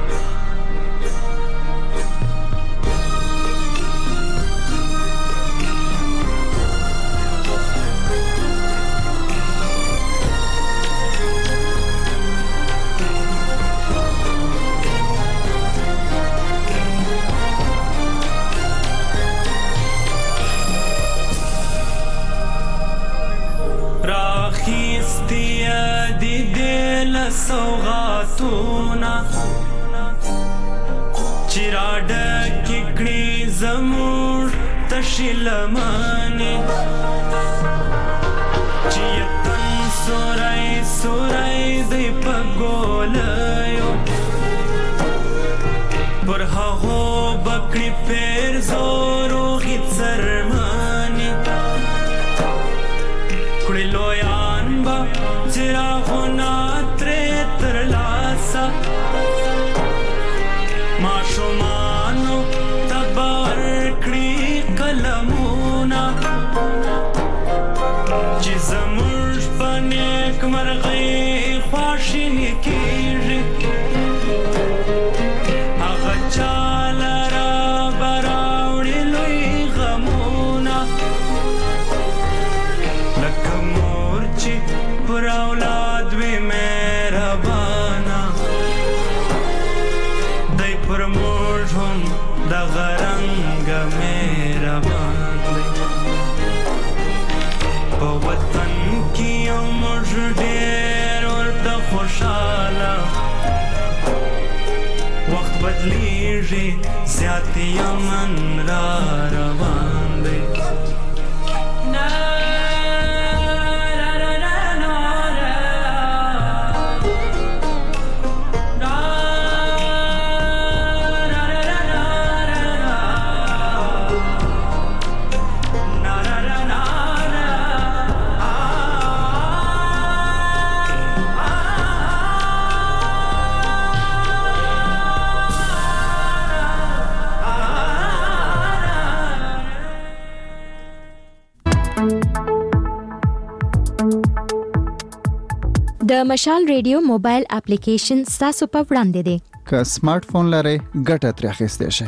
سوغاتونا چراډه ککړي زمور تشلمانه چیتن سورای سورای دی پګولیو پر هغه بکړي پیر زورو غیت سرمانه کړي لویان با چراغونه ماشومانو تبار کړي قلمونه چې زموږ په نیک مرغۍ خواشیني کېږي هغه چاله را براوړي لوی غمونه لکه مور چې پر اولاد وي مهربانه دی پر موږ هم دغه رنګه مهربان دی په وطن کې یو موږ ډېر ورته خوشاله وخت بدلیږي زیات امن را روان دی د مشال ریډیو موبایل اپلیکیشن تاسو په وړاندې دی که سمارټ فون لرئ ګټه ترې اخیستی شئ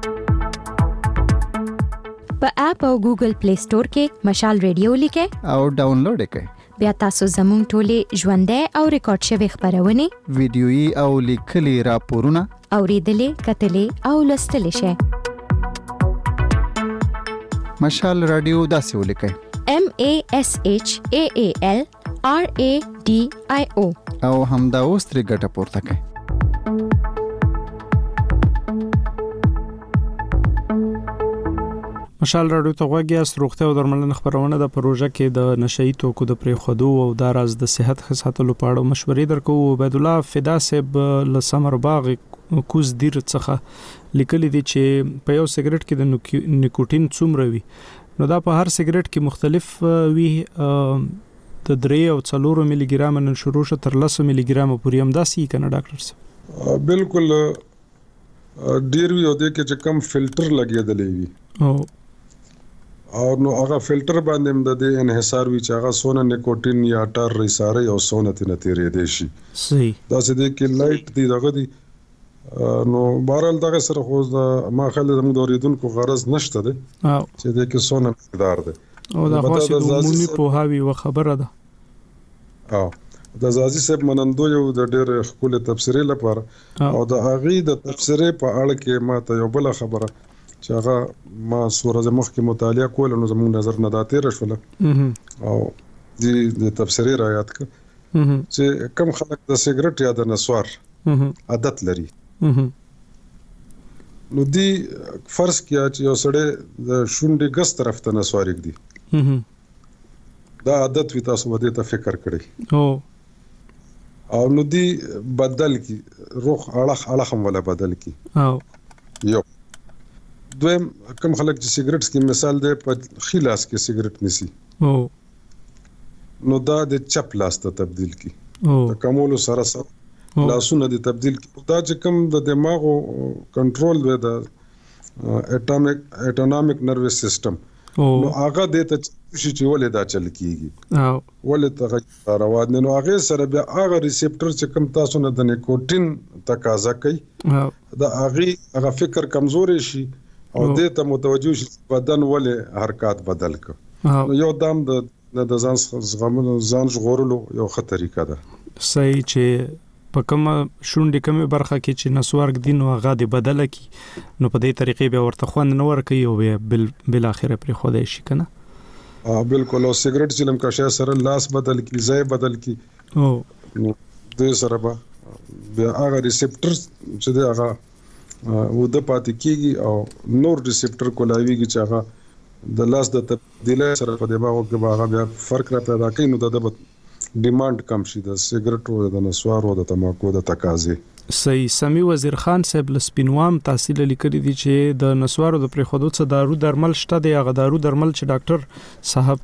په اپ او ګوګل پلی سٹور کې مشال ریډیو لیکئ او ډاونلوډ یې کړئ بیا تاسو زموږ ټولې ژوندۍ او ریکارډ شوي خبرونه ویډیويي او لیکلي راپورونه اوریدلې کتلې او لوستلې شئ مشال رادیو داسې ولیکئ M A S H A A L R A D I O او همدا اوس ترې ګټه پورته کړئ مشال راډیو ته غوږی است روغتیا او درملنه خبرونه د پروژه کې د نشئی توکو د پریخودو او د راز د صحت خدماتو په اړه مشورې درکو عبد الله فدا صاحب لسمر باغ کوز دیر څخه لیکلي دي چې په یو سیګریټ کې د نیکوټین څومره وي نو دا په هر سیګریټ کې مختلف وي د درې او څلور ملي ګرام نن شروع شو تر لس ملي ګرام پورې هم داسي کنه ډاکټر صاحب بالکل ډیر وی او د کې چې کم فلټر لګیدلې وي او او نو هغه فلټر باندې د دې انحصار وی چې هغه سونه نیکوټین یا ټار ریساره او سونه ته نتیرې دي شي صحیح دا څه دي کې لایټ دی دغه دی نو بهرال دغه سره خو ما خل د مدوریدونکو غرض نشته دی چې د کې سونه مقدار دی او دا خاصه د عمومي پوهاوی و خبره ده او د زازي صاحب منندو یو د ډېر خپل تفسیری لپاره او د اغي د تفسیری په اړه کې ما ته یو بل خبره چې هغه ما سورې مخکې مطالعه کول نو زموږ نظر نه داتې راشله او د تفسیری رايات ک چې کم خلک د سیګریټ یا د نسوار عادت لري نو دی فرض کیا چې یو سړی د شونډې ګس طرف ته نسوار کړي دا عادت وي تاسو ودې ته فکر کړئ او او نو دی بدل کی روح اړه اړه هم ولا بدل کی او یو دویم کم خلک چې سیګریټ کې مثال دی په خلاص کې سیګریټ نسی او نو دا د چپ لاس ته تبديل کی او د کومولو سره سره لاسونه د تبديل کی دا چې کوم د دماغ کنټرول وي د اټامک اټونومیک نروس سیستم نو هغه د ته شي چې ولې دا چل کیږي او ولې ته روان نو هغه سره بیا هغه ریسپټر چې کوم تاسو نه د نیکوټین تقاضا کوي دا هغه هغه فکر کمزوري شي او دې ته متوجه شي بدن ولې حرکت بدل ک یو دام د د ځان زغملو ځان ژغورلو یو ښه طریقه ده صحیح چې په کوم شونډې کومه برخه کې چې نسوارګ دین او غا دې بدل کی نو په دې طریقې به ورته خوند نه ورکي او بل بل اخره پر خوده شي کنه اه بالکل او سیګریټ چې لم کشه سره لاس بدل کی ځای بدل کی او دې سره به بیا هغه ریسپټر چې دا هغه و د پاتې کیږي او نور ریسپټر کولاویږي چې هغه د لاس د تبدیل سره په دماغو کې هغه بیا فرق را پیدا کوي نو د ډیماند کم شي د سیګریټ او د نسوار او د تماکو د تقاضې صحیح سمي وزیر خان صاحب لسپینوام تحصیل لیکلي دي چې د نسوارو د پرخودو څخه دارو درمل شته دی هغه دارو درمل چې ډاکټر صاحب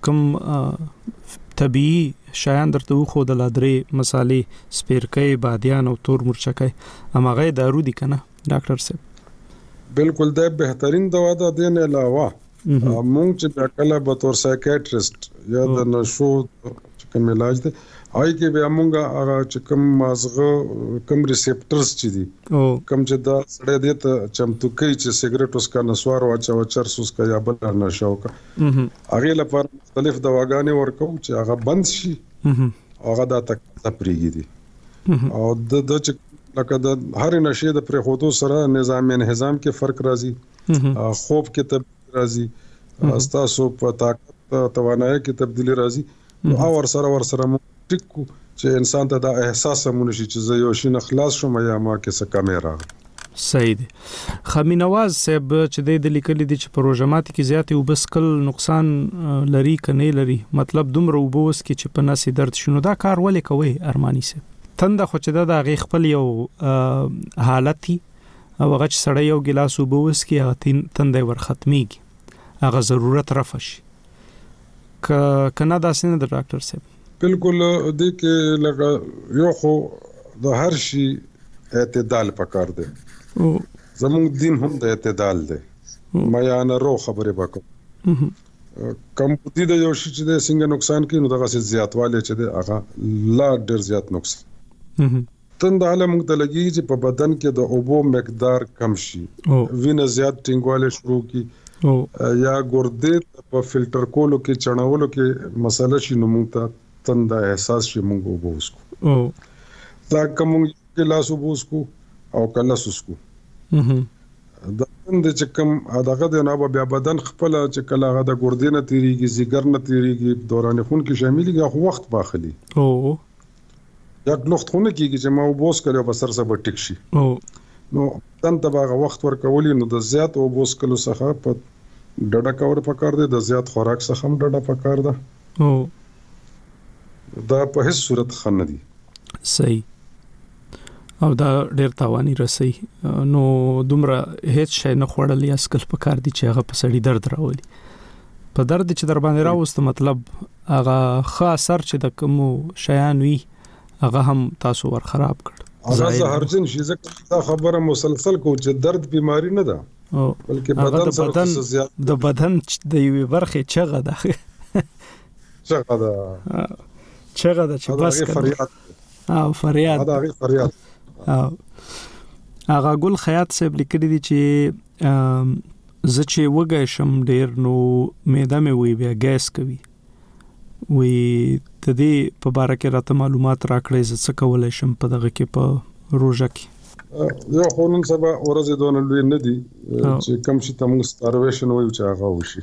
کوم طبيعي شایان درته خو د لادرې مصالې سپیرکې بادیان او تور مرچکې امغه دارو دي کنه ډاکټر صاحب بالکل دا بهترین دوا ده د نه علاوه مونږ چې کله به تور سایکیاټریست یا د نشو کوم علاج ده آی کې به مونږه هغه چې کوم مازغه کوم ریسپټرز چې دي کوم چې دا سړی دی ته چمتو کوي چې سیګریټ اوس کا نسوار او چا چرس اوس کا یا بل نه شوکا هغه لپاره مختلف دواګانې ورکو چې هغه بند شي هغه دا تک تپریږي دي او د د لکه د هر نشي د پرخوتو سره نظام انهضام کې فرق راځي خوب کې تبدیلی راځي استاسو په طاقت توانایي کې تبدیلی راځي او ور سره ور سره ټیکو چې انسان ته دا احساس مونږ شي چې زه یو شي نه خلاص شوم یا ما کې څه کمه راغله صحیح دی خمی نواز صاحب چې د لیکلي دي چې پروژمات کې زیاتې وبسکل نقصان لري کني لري مطلب دومره وبوس کې چې په ناسي درد شنو دا کار ولې کوي ارمانی صاحب تنده خو چې دا غي خپل یو حالتي او هغه چې سړی یو ګلاس وبوس کې هغه تنده ور ختميږي هغه ضرورت رافش ک کنه دا سینه د ډاکټر صاحب بالکل د کې لګا یو خو د هر شي اعتدال پکار دی زموږ دین هم د اعتدال دی میا نه رو خبره وکړه کم پتی د یو شي چې د څنګه نقصان کوي نو دغه څه زیاتواله چې د هغه لا ډیر زیات نقصان تند عالم موږ ته لګي چې په بدن کې د اوبو مقدار کم شي وینه زیات ټینګواله شروع کی یا ګردې په فلټر کولو کې چڼاولو کې مسله شي نو موږ ته تند احساس شي موږ وبوس کو او دا کوم کې لاس وبوس کو او کله سوس کو دا د چې کوم دغه د نه بیا بدن خپل چې کله هغه د ګردې نه تیریږي زیګر نه تیریږي دوران خون کې شاملېږي خو وخت باخلي او یک نوخت خونه کېږي چې ما وبوس کړو په سر سره ټیک شي او نو تن تبغه وخت ورکولې نو د زیات وبوس کلو څخه په ډډه کور پکار دی د زیات خوراک څخه هم ډډه پکار ده او دا په هیڅ صورت خنه دي صحیح او دا ډیر تاواني رسي نو دومره هیڅ شي نه خوړل یا سکل پکار دي چې هغه په سړی درد راولي په درد چې در باندې راوست مطلب هغه خاص اثر چې د کوم شیان وي هغه هم تاسو ور خراب کړ هغه زهرجن شي ځکه دا خبره مسلسل کو چې درد بیماری نه ده بلکې بدن سره څه زیات د بدن د یوې برخې چغه ده چغه ده چغه ده چې بس فریاد او فریاد دا غي فریاد او هغه ګل خیاط صاحب لیکلي دي چې زه چې وګای شم ډیر نو معده مې وی بیا ګیس کوي وی ته دې په باره کې راته معلومات راکړې زه څه کولای شم په دغه کې په روژه کې یو خو نن سبا ورځې دونه لوی نه دي چې کم شي ته موږ سټارویشن وایو چې هغه وشي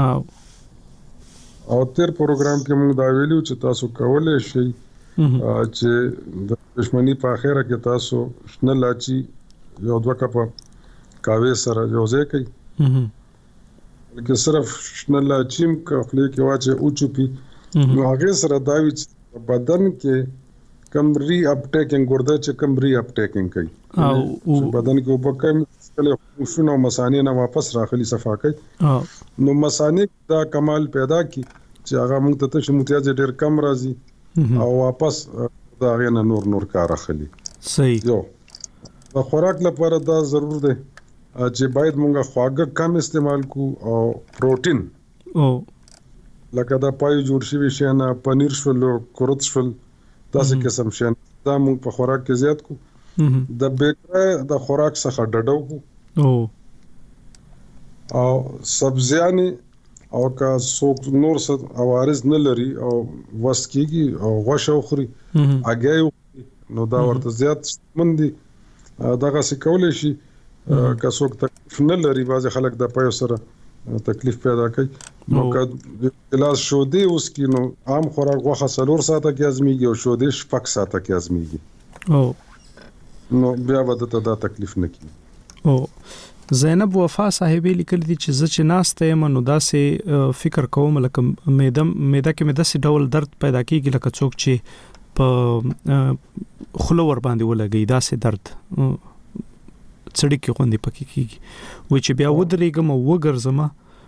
او او تیر پروګرام کې موږ دا ویلو چې تاسو کولای شئ چې د دښمنی په اخره کې تاسو شنه لاچی یو دوه کپه کاوه سره یو ځای کوي لکه صرف شنه لاچیم کفلی کې واچه او چوپی نو هغه سره دا وی بدن کې کم ری اپټیکینګ ګرده چې کم ری اپټیکینګ کوي او بدن کې په کوم کله شنو مسانې نه واپس راخلي صفا کوي نو مسانې دا کمال پیدا کی چې هغه موږ ته چې متیاز ډیر کم راځي او واپس دا غنه نور نور کار اخلي صحیح یو د خوراک لپاره دا ضرور دی چې باید مونږه خواږه کم استعمال کو او پروتین او لکه دا پای جوړ شوی شي نه پنیر شول کورت شول تاسو قسم شي دا مونږ په خوراک کې زیات کو د بیکره د خوراک څخه ډډو کو او او سبزیانی او کا څوک نور څه عوارض نه لري او وسکیږي او غوښه خوري اګي نو دا ورته زیات مندي دغه څه کولای شي که څوک تکلیف نه لري بعض خلک د پایو سره تکلیف پیدا کوي نو که ګلاس شودې اوس کې نو عام خوراک غوښه څلور ساعته کې ازميږي او شودې شپږ ساعته کې ازميږي او نو بیا به ته دا تکلیف نه کوي او زینب وفا صاحب لیکل دي چې زه چې ناشته یم نو داسې فکر کوم لکه معده معده کې مې داسې ډول درد پیدا کیږي لکه څوک چې په خلو ور باندې ولګي داسې درد چړې کې خوندې پکې کیږي و چې بیا ودرېګم او وګرځم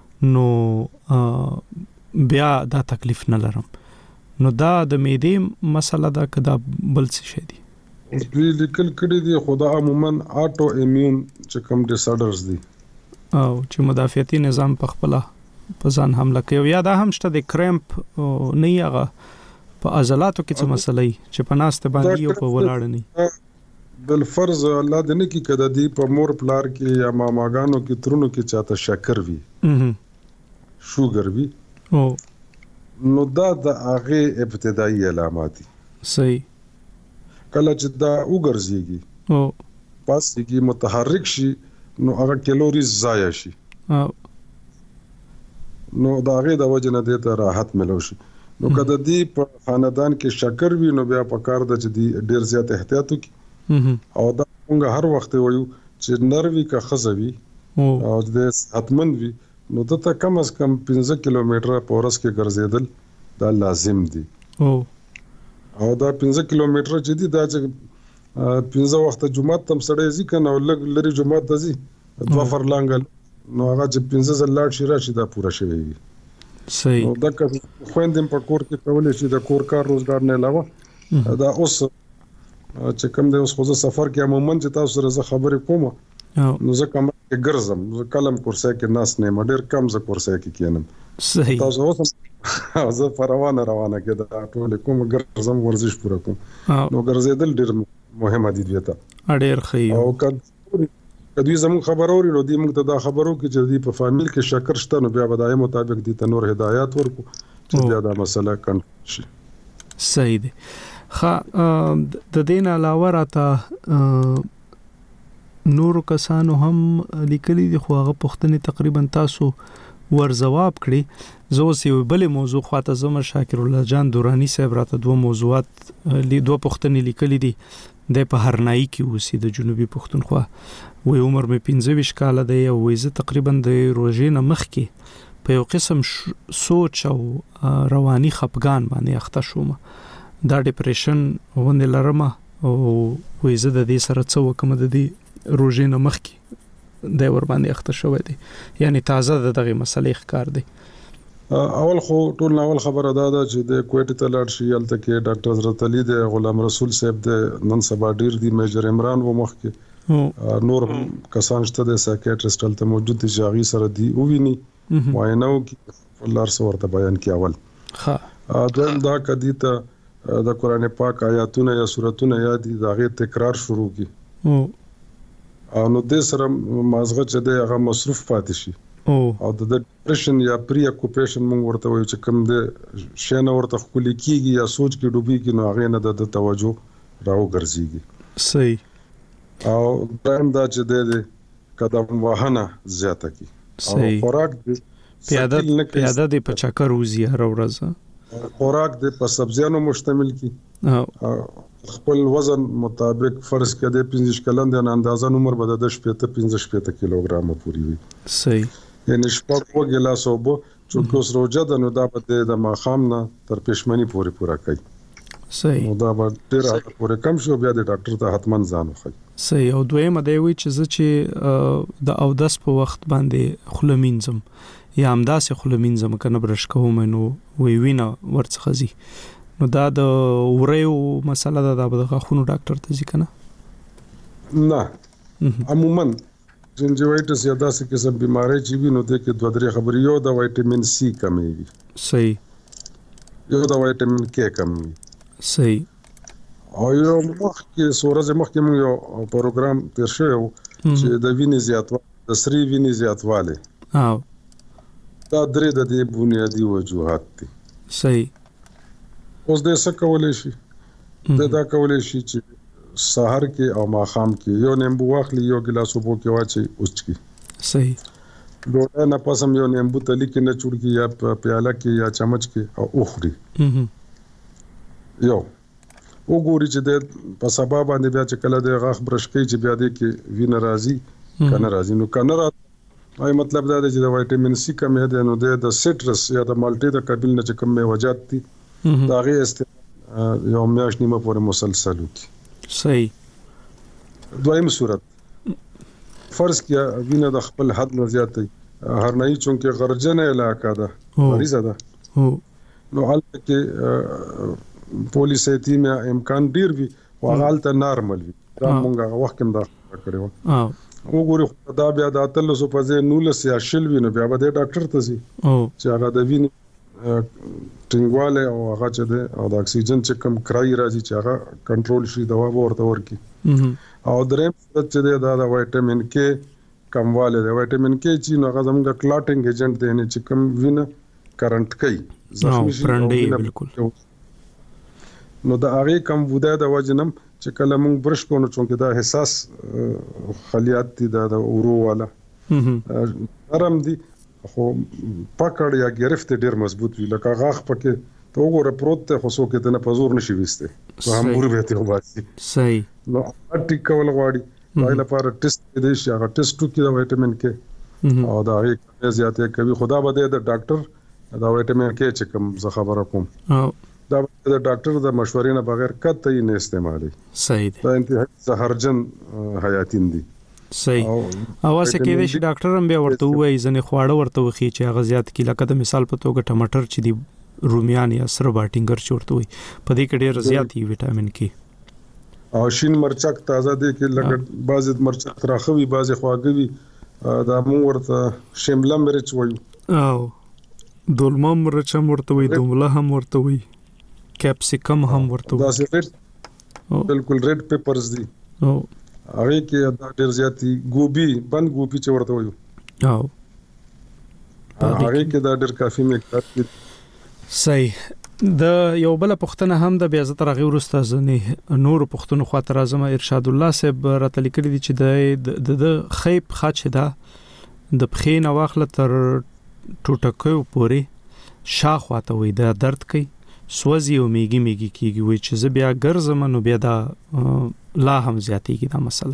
نو بیا دا تکلیف نه لرم نو دا د معدې مسله ده کدا بل څه شي دي دوی لیکل کړي دي خدا عموما اټو ایمیون چې کوم ډیسارډرز دي او چې مدافعتي نظام په خپل په ځان حمله کوي یا دا هم شته د کرامپ نه یغه په عضلاتو کې څه مسلې چې په ناسته باندې یو په ولاړ نه بل فرض الله دې نه کې کده دی په مور پلار کې یا ماماګانو کې ترونو کې چاته شکر وي شوګر وي او نو دا د هغه ابتدایي علامات دي صحیح کله چې دا وګرځيږي او پس کې متحرک شي نو هغه کیلوریز ضایع شي او نو دا هغه د وجه نه د راحت ملو شي نو کله دی په خاندان کې شکر وي نو بیا په کار د چې دی ډیر زیات احتیاط وکړي او دا موږ هر وخت وایو چې نروي کا خزوي او د حتمن وي نو ته کم از کم پنځه کیلومتره په ورځ کې ګرځیدل دا لازم دي او او دا پنځه کیلومتره چې دي دا چې پنځه وخت جمعه تم سړی ځي کنه لګ لري جمعه ته ځي دوه فرلانګل نو هغه چې پنځه ځله لاړ شي راشي دا پوره شوی وي صحیح نو دا که خويندم په کور کې کولای شي د کور کار روزګار نه علاوه دا اوس چې کوم د اوس خو سفر کې عموما چې تاسو سره زه خبرې کوم نو زه کوم کې ګرځم زه کلم کورسای کې ناس نه مډر کم زه کورسای کې کینم صحیح تاسو اوس زه روانه روانه کې دا ټول کوم ګرځم ورزش پوره کوم نو ګرځیدل ډیر مهمه دي دیته ډیر ښه او کدی زمو خبروري نو دی موږ ته دا خبرو کې چې دی په فامیل کې شکر شته نو بیا بدای مطابق دي ته نور هدایت ورکو چې بیا دا مسله کنټرول شي صحیح دی خا د دین علاوه راته نور کسانو هم لیکلي دي خو هغه پښتني تقریبا تاسو ور جواب کړی زه اوس یو بل موضوع خواته زما شاکر الله جان دورانی صاحب راته دوه موضوعات لی دوه پښتني لیکلي دي د په هرنای کې اوسې د جنوبي پښتونخوا وې عمر مې پنځه ویشت کال دی او زه تقریبا د روزې نه مخ کې په یو قسم سوچ او رواني خپګان باندې اخته شوم دا ډیپریشن ونه لرم او وې زه د دې سره څه وکم د دې روزې نه مخ کې د ور باندې اخته شوې دي یعنی تازه دغه مسلې ښکار دي اول خو ټول اول خبره دا ده چې د کوټ ته لاړ شي الته کې ډاکټر حضرت علي د غلام رسول صاحب د نن سبا ډیر دی میجر عمران و مخ کې نور کسان شته د سایکیاټریسټ تل موجود دي چې هغه سره دی او ویني ویناو کې ولر څورته بیان کې اول ها دویم دا کدی ته د قران پاک آیاتونه یا سوراتونه یا دي دغه تکرار شروع کی او نو د سره مازغه چې د هغه مصروف پاتې شي او د ډیپریشن یا پری اکوپیشن مونږ ورته وایو چې کوم د شنه ورته خولي کیږي یا سوچ کې ډوبېږي نو هغه نه د توجه راو ګرځيږي صحیح او درم دا چې د قدم وهنه زیاته کی او خوراک د پیاده پیاده د پچاکر وزي هر ورځ خوراک د په سبزیانو مشتمل کی او خپل وزن مطابق فرض کړه د پنځه کلن د اندازه عمر به د شپږ پنځه شپږ کیلوګرام پوري وي صحیح یعنی شپږ و ګلاس اوبه چې اوس روزه د نو دا به د ماخام نه تر پښمنی پوري پورا کوي صحیح نو دا به ډیر پورې کم شو بیا د ډاکټر ته حتمان ځان وخی صحیح او دویمه دی وی چې زه چې د اودس په وخت باندې خلمینځم یا همداسې خلمینځم کنه برش کوم نو وی وینا ورڅخه زی نو دا د وریو مسله ده د غاښونو ډاکټر ته ځي کنه نه عموما جنجوایټس یا داسې قسم بیماری چې وینو د کې دوه درې خبرې یو د وایټامین سی کمیږي صحیح یو د وایټامین کې کمیږي صحیح او یو مخکې سورج مخکې موږ یو پروګرام تیر شوی چې د وینې زیاتوالی د سری وینې زیاتوالی او دا درې د دې بنیادی وجوهات دي صحیح اوس د څه کولای شي د دا کولای شي چې سحر کې او ماخام کې یو نیمبو واخلي یو ګلاس اوبو کې واچي اوس کې صحیح ډوډۍ نه پسم یو نیمبو تلی کې نه چور کې یا پیاله کې یا چمچ کې او اخري یو وګوري چې د په سبب باندې بیا چې کله د غاښ برش کوي چې بیا د کې وینه راځي کنه راځي نو کنه راځي وايي مطلب دا دی چې د وایټامین سی کمی ده نو د سټرس یا د مالټې د قبیل نه چې کوم میوجات دي دا غي استعمال یو میاش نیمه پورې مسلسل وکړي صحیح دویم صورت فرض کیا وینه د خپل حد نه زیاتې هر نه چونکه غرجنه علاقه ده مریضه ده نو حالت کې پولیسیتیمیا امکان ډیر وي او حالت نارمل وي دا مونږه وخت کې دا کړو او وګورئ دا بیا د اتلسو په ځای نولس یا شل وینو بیا به د ډاکټر ته ځي چې هغه د وین ټینګواله او هغه چې د او د اکسیجن چې کم کرای راځي چې هغه کنټرول شي دوا ورته ورکی او دریم چې د وایټامین کې کمواله د وایټامین کې چې نو هغه زموږ کلاټینګ ایجنټ دی چې کم وینه کرنٹ کوي زخمی شي بالکل نو دا هغه کم ودا د وجنم چې کله موږ برش کوو چې دا حساس خلیات دي د اورو والا نرم دي خو پکړ یا گرفت ډیر مضبوط وي لکه غاښ پکې ته وګوره پروت ته خو څوک ته نه پزور نشي وسته په هم ور به ته واسي صحیح نو اټیک کول غواړي دا لپاره ټیسټ دی چې هغه ټیسټ وکړي د وایټامین کې او دا هغه زیاتې کوي خدا به د ډاکټر دا وایټامین کې چې کوم زه خبره کوم دا د ډاکټر د مشورې نه بغیر کته یې نه استعمالي صحیح دا انتهایی زهرجن حیاتین دي صحیح او واسه کې د ډاکټر هم به ورته وایي ځنه خواړه ورته وخی چې هغه زیات کی لکه د مثال په توګه ټماټر چې دی رومیان یا سره باټینګر چورته وي په دې کې ډېر زیات ویټامین کې او شین مرچک تازه دی کې لکه بعض مرچک راخوي بعض خواږه دا مو ورته شمله مرچ وایي او دولمه مرچ هم ورته وایي دومله هم ورته وایي کیپسیکم هم ورته دا ریډ بالکل ریډ پیپرز دي او هغه کې دا ډیر زیاتی ګوبي بند ګوبي چې ورته وایو او هغه کې دا ډیر کافي مقدار دي صحیح د یو بل پښتنه هم د بیا زتر غیر استادنه نور پښتنو خاطر اعظم ارشاد الله صاحب راته لیکلي دي چې د د خیب خاچ دا د پخې نه واخله تر ټوټکو پوري شاخواته وي دا درد کوي سوځي او میګي میګي کیږي وای چې ز بیا ګرځم نو بیا دا لا هم زیاتېږي دا مسله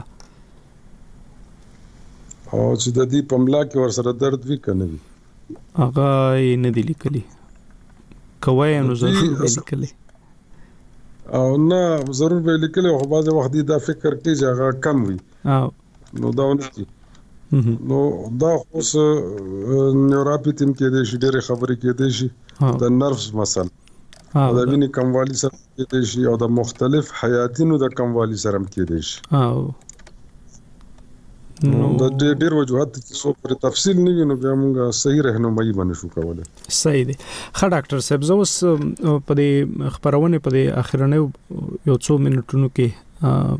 او چې د دې پملا کې ور سره درد وی کنه وی هغه یې نه دی لیکلي کوي نو ضرور لیکلي او نه ضرور به لیکلي خو بعض وخت دا فکر کوي چې هغه کم وي او نو دا ونی نو دا اوس نیوروپیتیم کې د شډيره خبرې کې دي شي د نرفز مسله دا ویني کموالی سره کې دي شي او د مختلف حیاتینو د کموالی سره کې دي شي او نو د ډېر وجوهات څو پر تفصیل نه وینو بیا موږ صحیح رهنمایي باندې شو کولای. صحیح دی. ښه ډاکټر صاحب زه اوس په دې خبرونه په دې اخرنه یو څو منټونو کې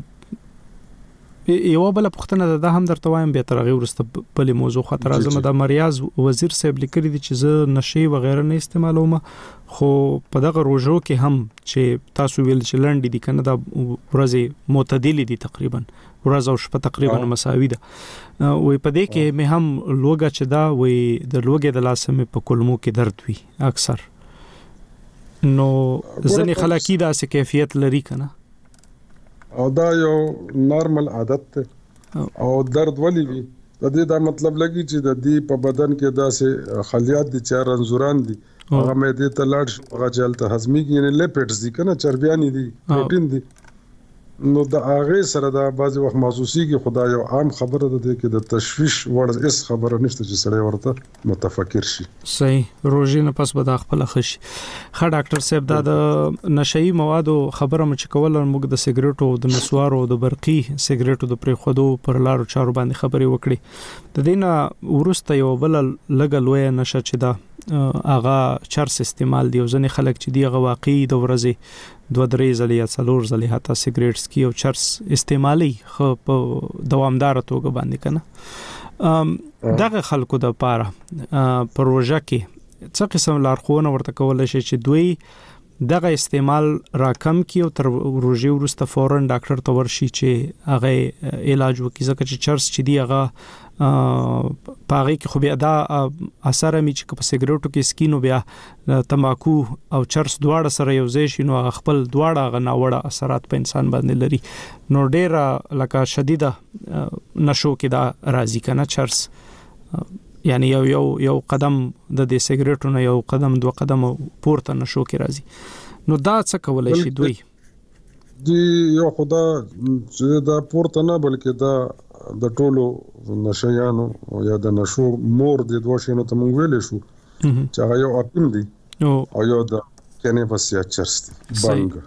یو بل پختنه ده هم درته وایم به تر غیر ورسته په موضوع خاطر اعظم د مریاض وزیر صاحب لیکلي دي چې زه نشي و غیره نه استعمالوم، خو په دغه روزو کې هم چې تاسو ویل چې لنډ دي کنه د ورځې معتدل دي تقریبا ورځ او شپه تقریبا مساوي ده، وې په دې کې مې هم لوګه چې دا وې د لوګې د لاسمه په کلمو کې درد وي اکثر، نو ځنې خلکی دا سه کیفیت لري کنه او دا یو نارمل عادت ته او درد ولی وي د دې دا مطلب لګي چې د دې په بدن کې داسې خلیات دي چې رنزوران دي هغه مې دې ته لاړ هغه چلته هضمي کې یعنی لیپټس دي کنه چربیانی دي پروتین دي، نو د هغه سره دا بعضی وخت محسوسي کې خدای یو عام خبره ده کې د تشویش وړ اس خبره نشته چې سړی ورته متفکر شي. صحیح روزي نه پس به د خپل خشي. ښه ډاکټر صاحب دا د نشئی موادو خبره مچ کول موږ د سیګریټو د نسوارو د برقي سیګریټو د پرې خودو پر لارو چارو باندې خبرې وکړي، د دینه ورسته یو بل لګل وې نشه چې دا اغا چرس استعمال دی او ځنې خلک چې دی غو واقعي د ورځې دوه درې ځلې یا څلور ځلې حتی سیګریټس کی او چرس استعمالي خو په دوامدار توګه باندې کنه دغه خلکو د پاره پروژه کې څه قسم لارښوونه ورته کول شي چې دوی دغه استعمال راکم کی او تر روزي ورسته فورن ډاکټر ته ورشي چې هغه علاج وکړي، ځکه چې چرس چې دی هغه پاره کې خو بیا دا اثر می چې په سیګریټو کې سکینو بیا تماکو او چرس دواړه سره یو ځای شي نو خپل دواړه غناوړه اثرات په انسان باندې لري، نو ډېر لکه شدیده نشو کې دا راځي کنه چرس، یعنی یو یو یو قدم د دې سیګریټو نه یو قدم دوه قدم پورته نشو کې راځي، نو دا څه کولای شي دوی دی یو خدا چې دا پورته نه بلکې دا د ټولو نشيانو او یا د نشو مور د دوه شینو ته مونږ ویل شو چې هغه یو اپیم دی او یو د کینیبس یا چرس دی بانګ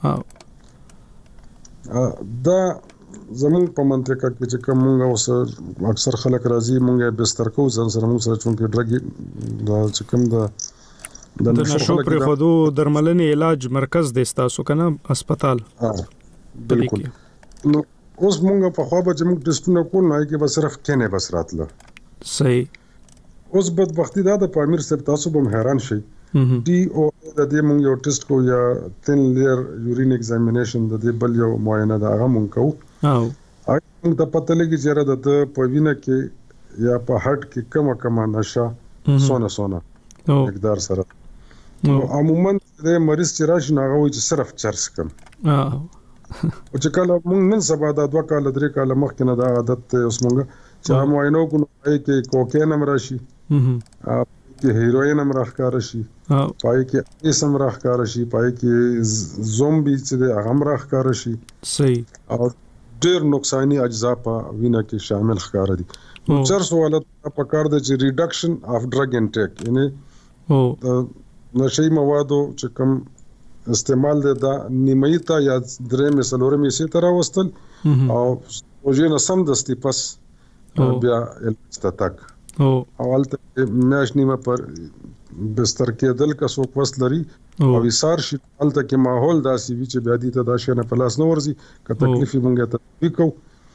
دا زمون په منطقه کې چې کوم موږ اوس اکثر خلک راځي موږ بستر کو ځان سره موږ سره چون کې ډرګي دا چې کوم د د نشو پر خودو درملنې علاج مرکز دی تاسو کنه هسپتال بالکل، نو اوس موږ په خو به چې موږ ټیسټونه کول نه کې به صرف کینیبس راتله. صحیح. اوس بدبختی دا د پامیر صاحب تاسو به حیران شئ ډي او د دې موږ یو ټیسټ کو یا تین لیر یورین ایگزامینیشن د دې بل یو معاینه دا هغه موږ کوو او هغه ته پته لګي چې را د په وینه کې یا په هارت کې کم کم نشه سونه سونه مقدار سره نو عموما د مریض چې راشي هغه وایي چې صرف چرس کم او چې کله موږ نن سبا دا دوه کال درې کال مخکې نه دا عادت اوس موږ چې معاینو کو پای کې کوکین هم راشي کې هیروین هم راخکار شي پای کې اسم راخکار شي پای کې زومبي چې هغه هم راخکار شي. صحیح. او ډېر نقصانی اجزا په وینه کې شامل ښکار دي. چرس ولادت په کار د چې ریډکشن اف ډرګ انټیک یعنی او نشي موادو چې کوم استعمال دا نیمه تا یا درې مسلورې می سي تر واستل او وجنه سم دستي پس بیا الستاتک او اولته میاش نیمه پر بستر کې دل کا سو وس لري او وسار شي الته کې ماحول داسي وی چې بیا دي ته دا شنه پلاس نو ورزي که تکلیف مونږه ته وکاو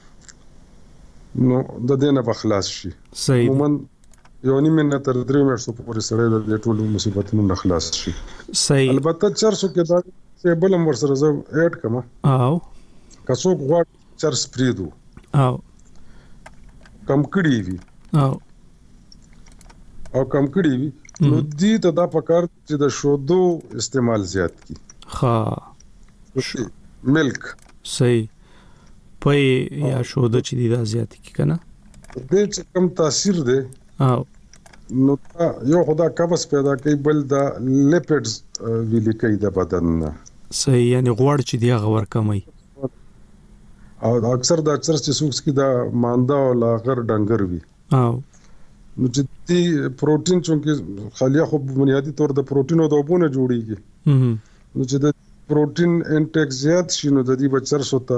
نو د دینه بخلاص شي. صحیح. عموما یو نیمه نه تر درې میاشتو پورې سره د ټولو مصیبتونو نه خلاص شي. صحیح. البته چرسو کې دا څه بلم ورسره زو اډ کما او کڅو غواړي چرس پریدو او کم کړی وي او او کم کړی وي نو دې ته دا پکار چې د شودو استعمال زیات کی. ها ملک. صحیح. پې یا شوده چې دی دا زیات کی کنه دې چې کم تاثیر دی او نو یو خدا قبض پیدا کوي بل دا لیپټس ویل کوي د بدن نه. صحیح. یعنی غوړ چې دی غور کمي او اکثر دا چرس چې سوکس کی دا ماندا او لاغر ډنګر وي او نو چې دی پروتین چونکه خلیه خو بنیادی طور د پروتین او د اوبو نه جوړیږي نو چې د پروتین انټیک زیات شي نو د دې بچر سوته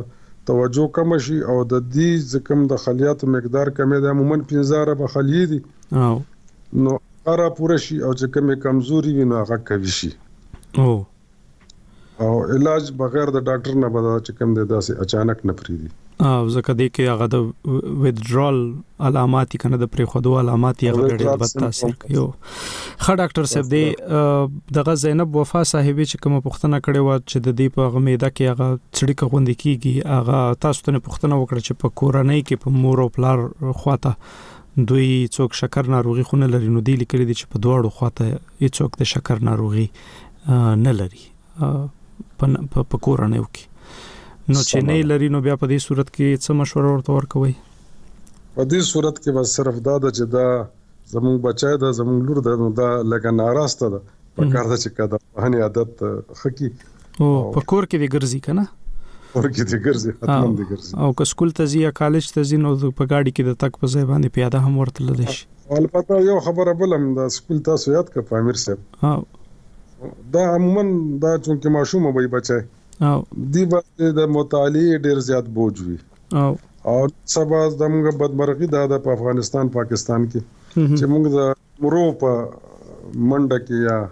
توجه کم شي او د دې ځکم د خلیاتو مقدار کمې ده عموما پنځه به خلیې دي او نو هغه پوره شي او چې کومه کمزوري وي نو هغه کوي شي او او علاج بغیر د ډاکټر نه بدا چې کوم دی داسې اچانک نه پریدي او ځکه دې کې هغه د ویدرال علامات کنه د پری خودو علامات یې هغه ډېر بد تاثیر کوي خا ډاکټر صاحب دې دغه زینب وفا صاحب چې کوم پوښتنه کړې و چې د دې په غمیده کې هغه چړیکه غوندې کیږي هغه تاسو ته پوښتنه وکړه چې په کورنۍ کې په مور او پلار خواته دوی څوک شکر ناروغي خونه لري نو دی لیکلي دي چې په دواړو خواته هیڅ څوک د شکر ناروغي نه لري په په کورنۍ کې نو چې نه لري نو بیا په دې صورت کې څه مشوره ورته ورکوي په دې صورت کې بس صرف دا د چې دا زموږ بچای دا زموږ لور دا دا لکه ناراسته ده په کار د چې کده په هني عادت خکی او په کور کې دی ګرځي کنه کور کې دی ګرځي حتمن دی ګرځي او که سکول ته ځي یا کالج ته ځي نو په گاډي کې د تک په ځای باندې پیاده هم ورته لدی شي البته یو خبره بلم دا سکول تاسو یاد ک پامیر صاحب ها دا عموما دا چې ماشوم به بچای او دی باندې د مطالعه ډیر زیات بوج وي او او سبا زموږ بدمرغي دا د افغانستان پاکستان کې چې موږ د مرو په منډه کې یا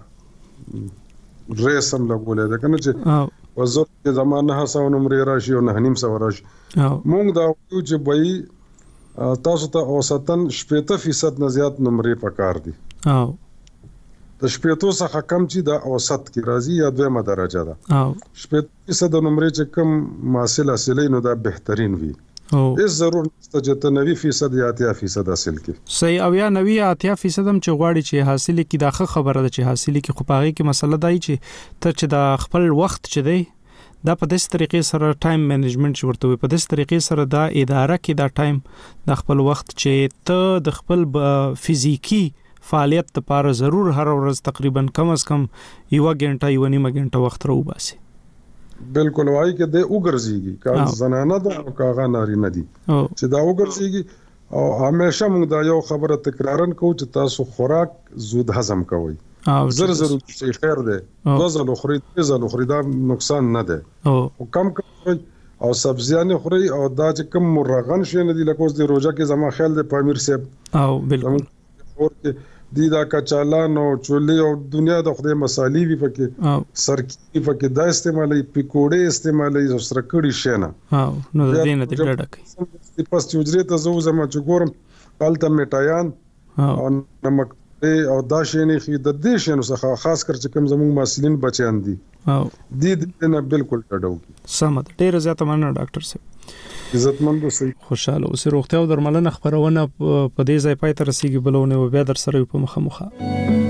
ریسم لګولې ده کنه چې وزر کې زمانه هڅه نمرې راشي او نه نیم سو راشي موږ دا یو چې بای تاسو ته اوسطن شپږ فیصد نه زیات نمرې پکار دي او د شپږ څخه کم چې د اوسط کې راځي یا دویمه درجه ده او شپږ فیصد نمرې چې کم حاصل حاصلې نو دا بهترین وي او هیڅ ضرور نشته چې ته نوي فیصد یا اتیا فیصد حاصل کړې صحیح او یا نوي اتیا فیصد هم چې غواړي چې حاصل کړي دا ښه خبره ده چې حاصل کړي خو پاره کې مسله دی چې ته چې د خپل وخت چې دی دا په دې طریقې سره ټایم مینجمنت ورته وي په دې طریقې سره دا اداره کې دا ټایم د خپل وخت چې ته د خپل فزیکی فعالیت لپاره ضرور هر ورځ تقریبا کم از کم یو غنټه یو نیمه غنټه وخت راو باسي بالکل وای کې د وګرځيږي کله زنانه د او کاغه ناری نه دي چې دا وګرځيږي او همیشه موږ دا یو خبره تکرارن کوو چې تاسو خوراک زود هضم کوئ زر زر چې خیر ده غزل خوري غزل خوري دا نقصان نه ده او کم کوي او سبزیانه خوري او دا چې کم مرغن شي نه دي لکه اوس د روزه کې زما خیال د پامیر صاحب او بالکل اور دی دا کچالان او چولې او دنیا د خدای مصالې وی پکې سرکی پکې دا استعمالي پکوړې استعمالي او سره کړي شنه ها نو د دې نه د ډډه پس چې وجري ته زو زما چې ګورم پالته میټایان او نمک او دا شینې خې د دې شنو څخه خاص کر چې کوم زموږ مسلین بچیان دي او دې دې نه بالکل ډډو سمه ډیره زیاته مننه ډاکټر صاحب عزتمند اوسئ خوشاله اوسئ روغتیا او درملنه خبرونه په دې ځای پای ته رسیدي بلونه و بیا در سره په مخه مخه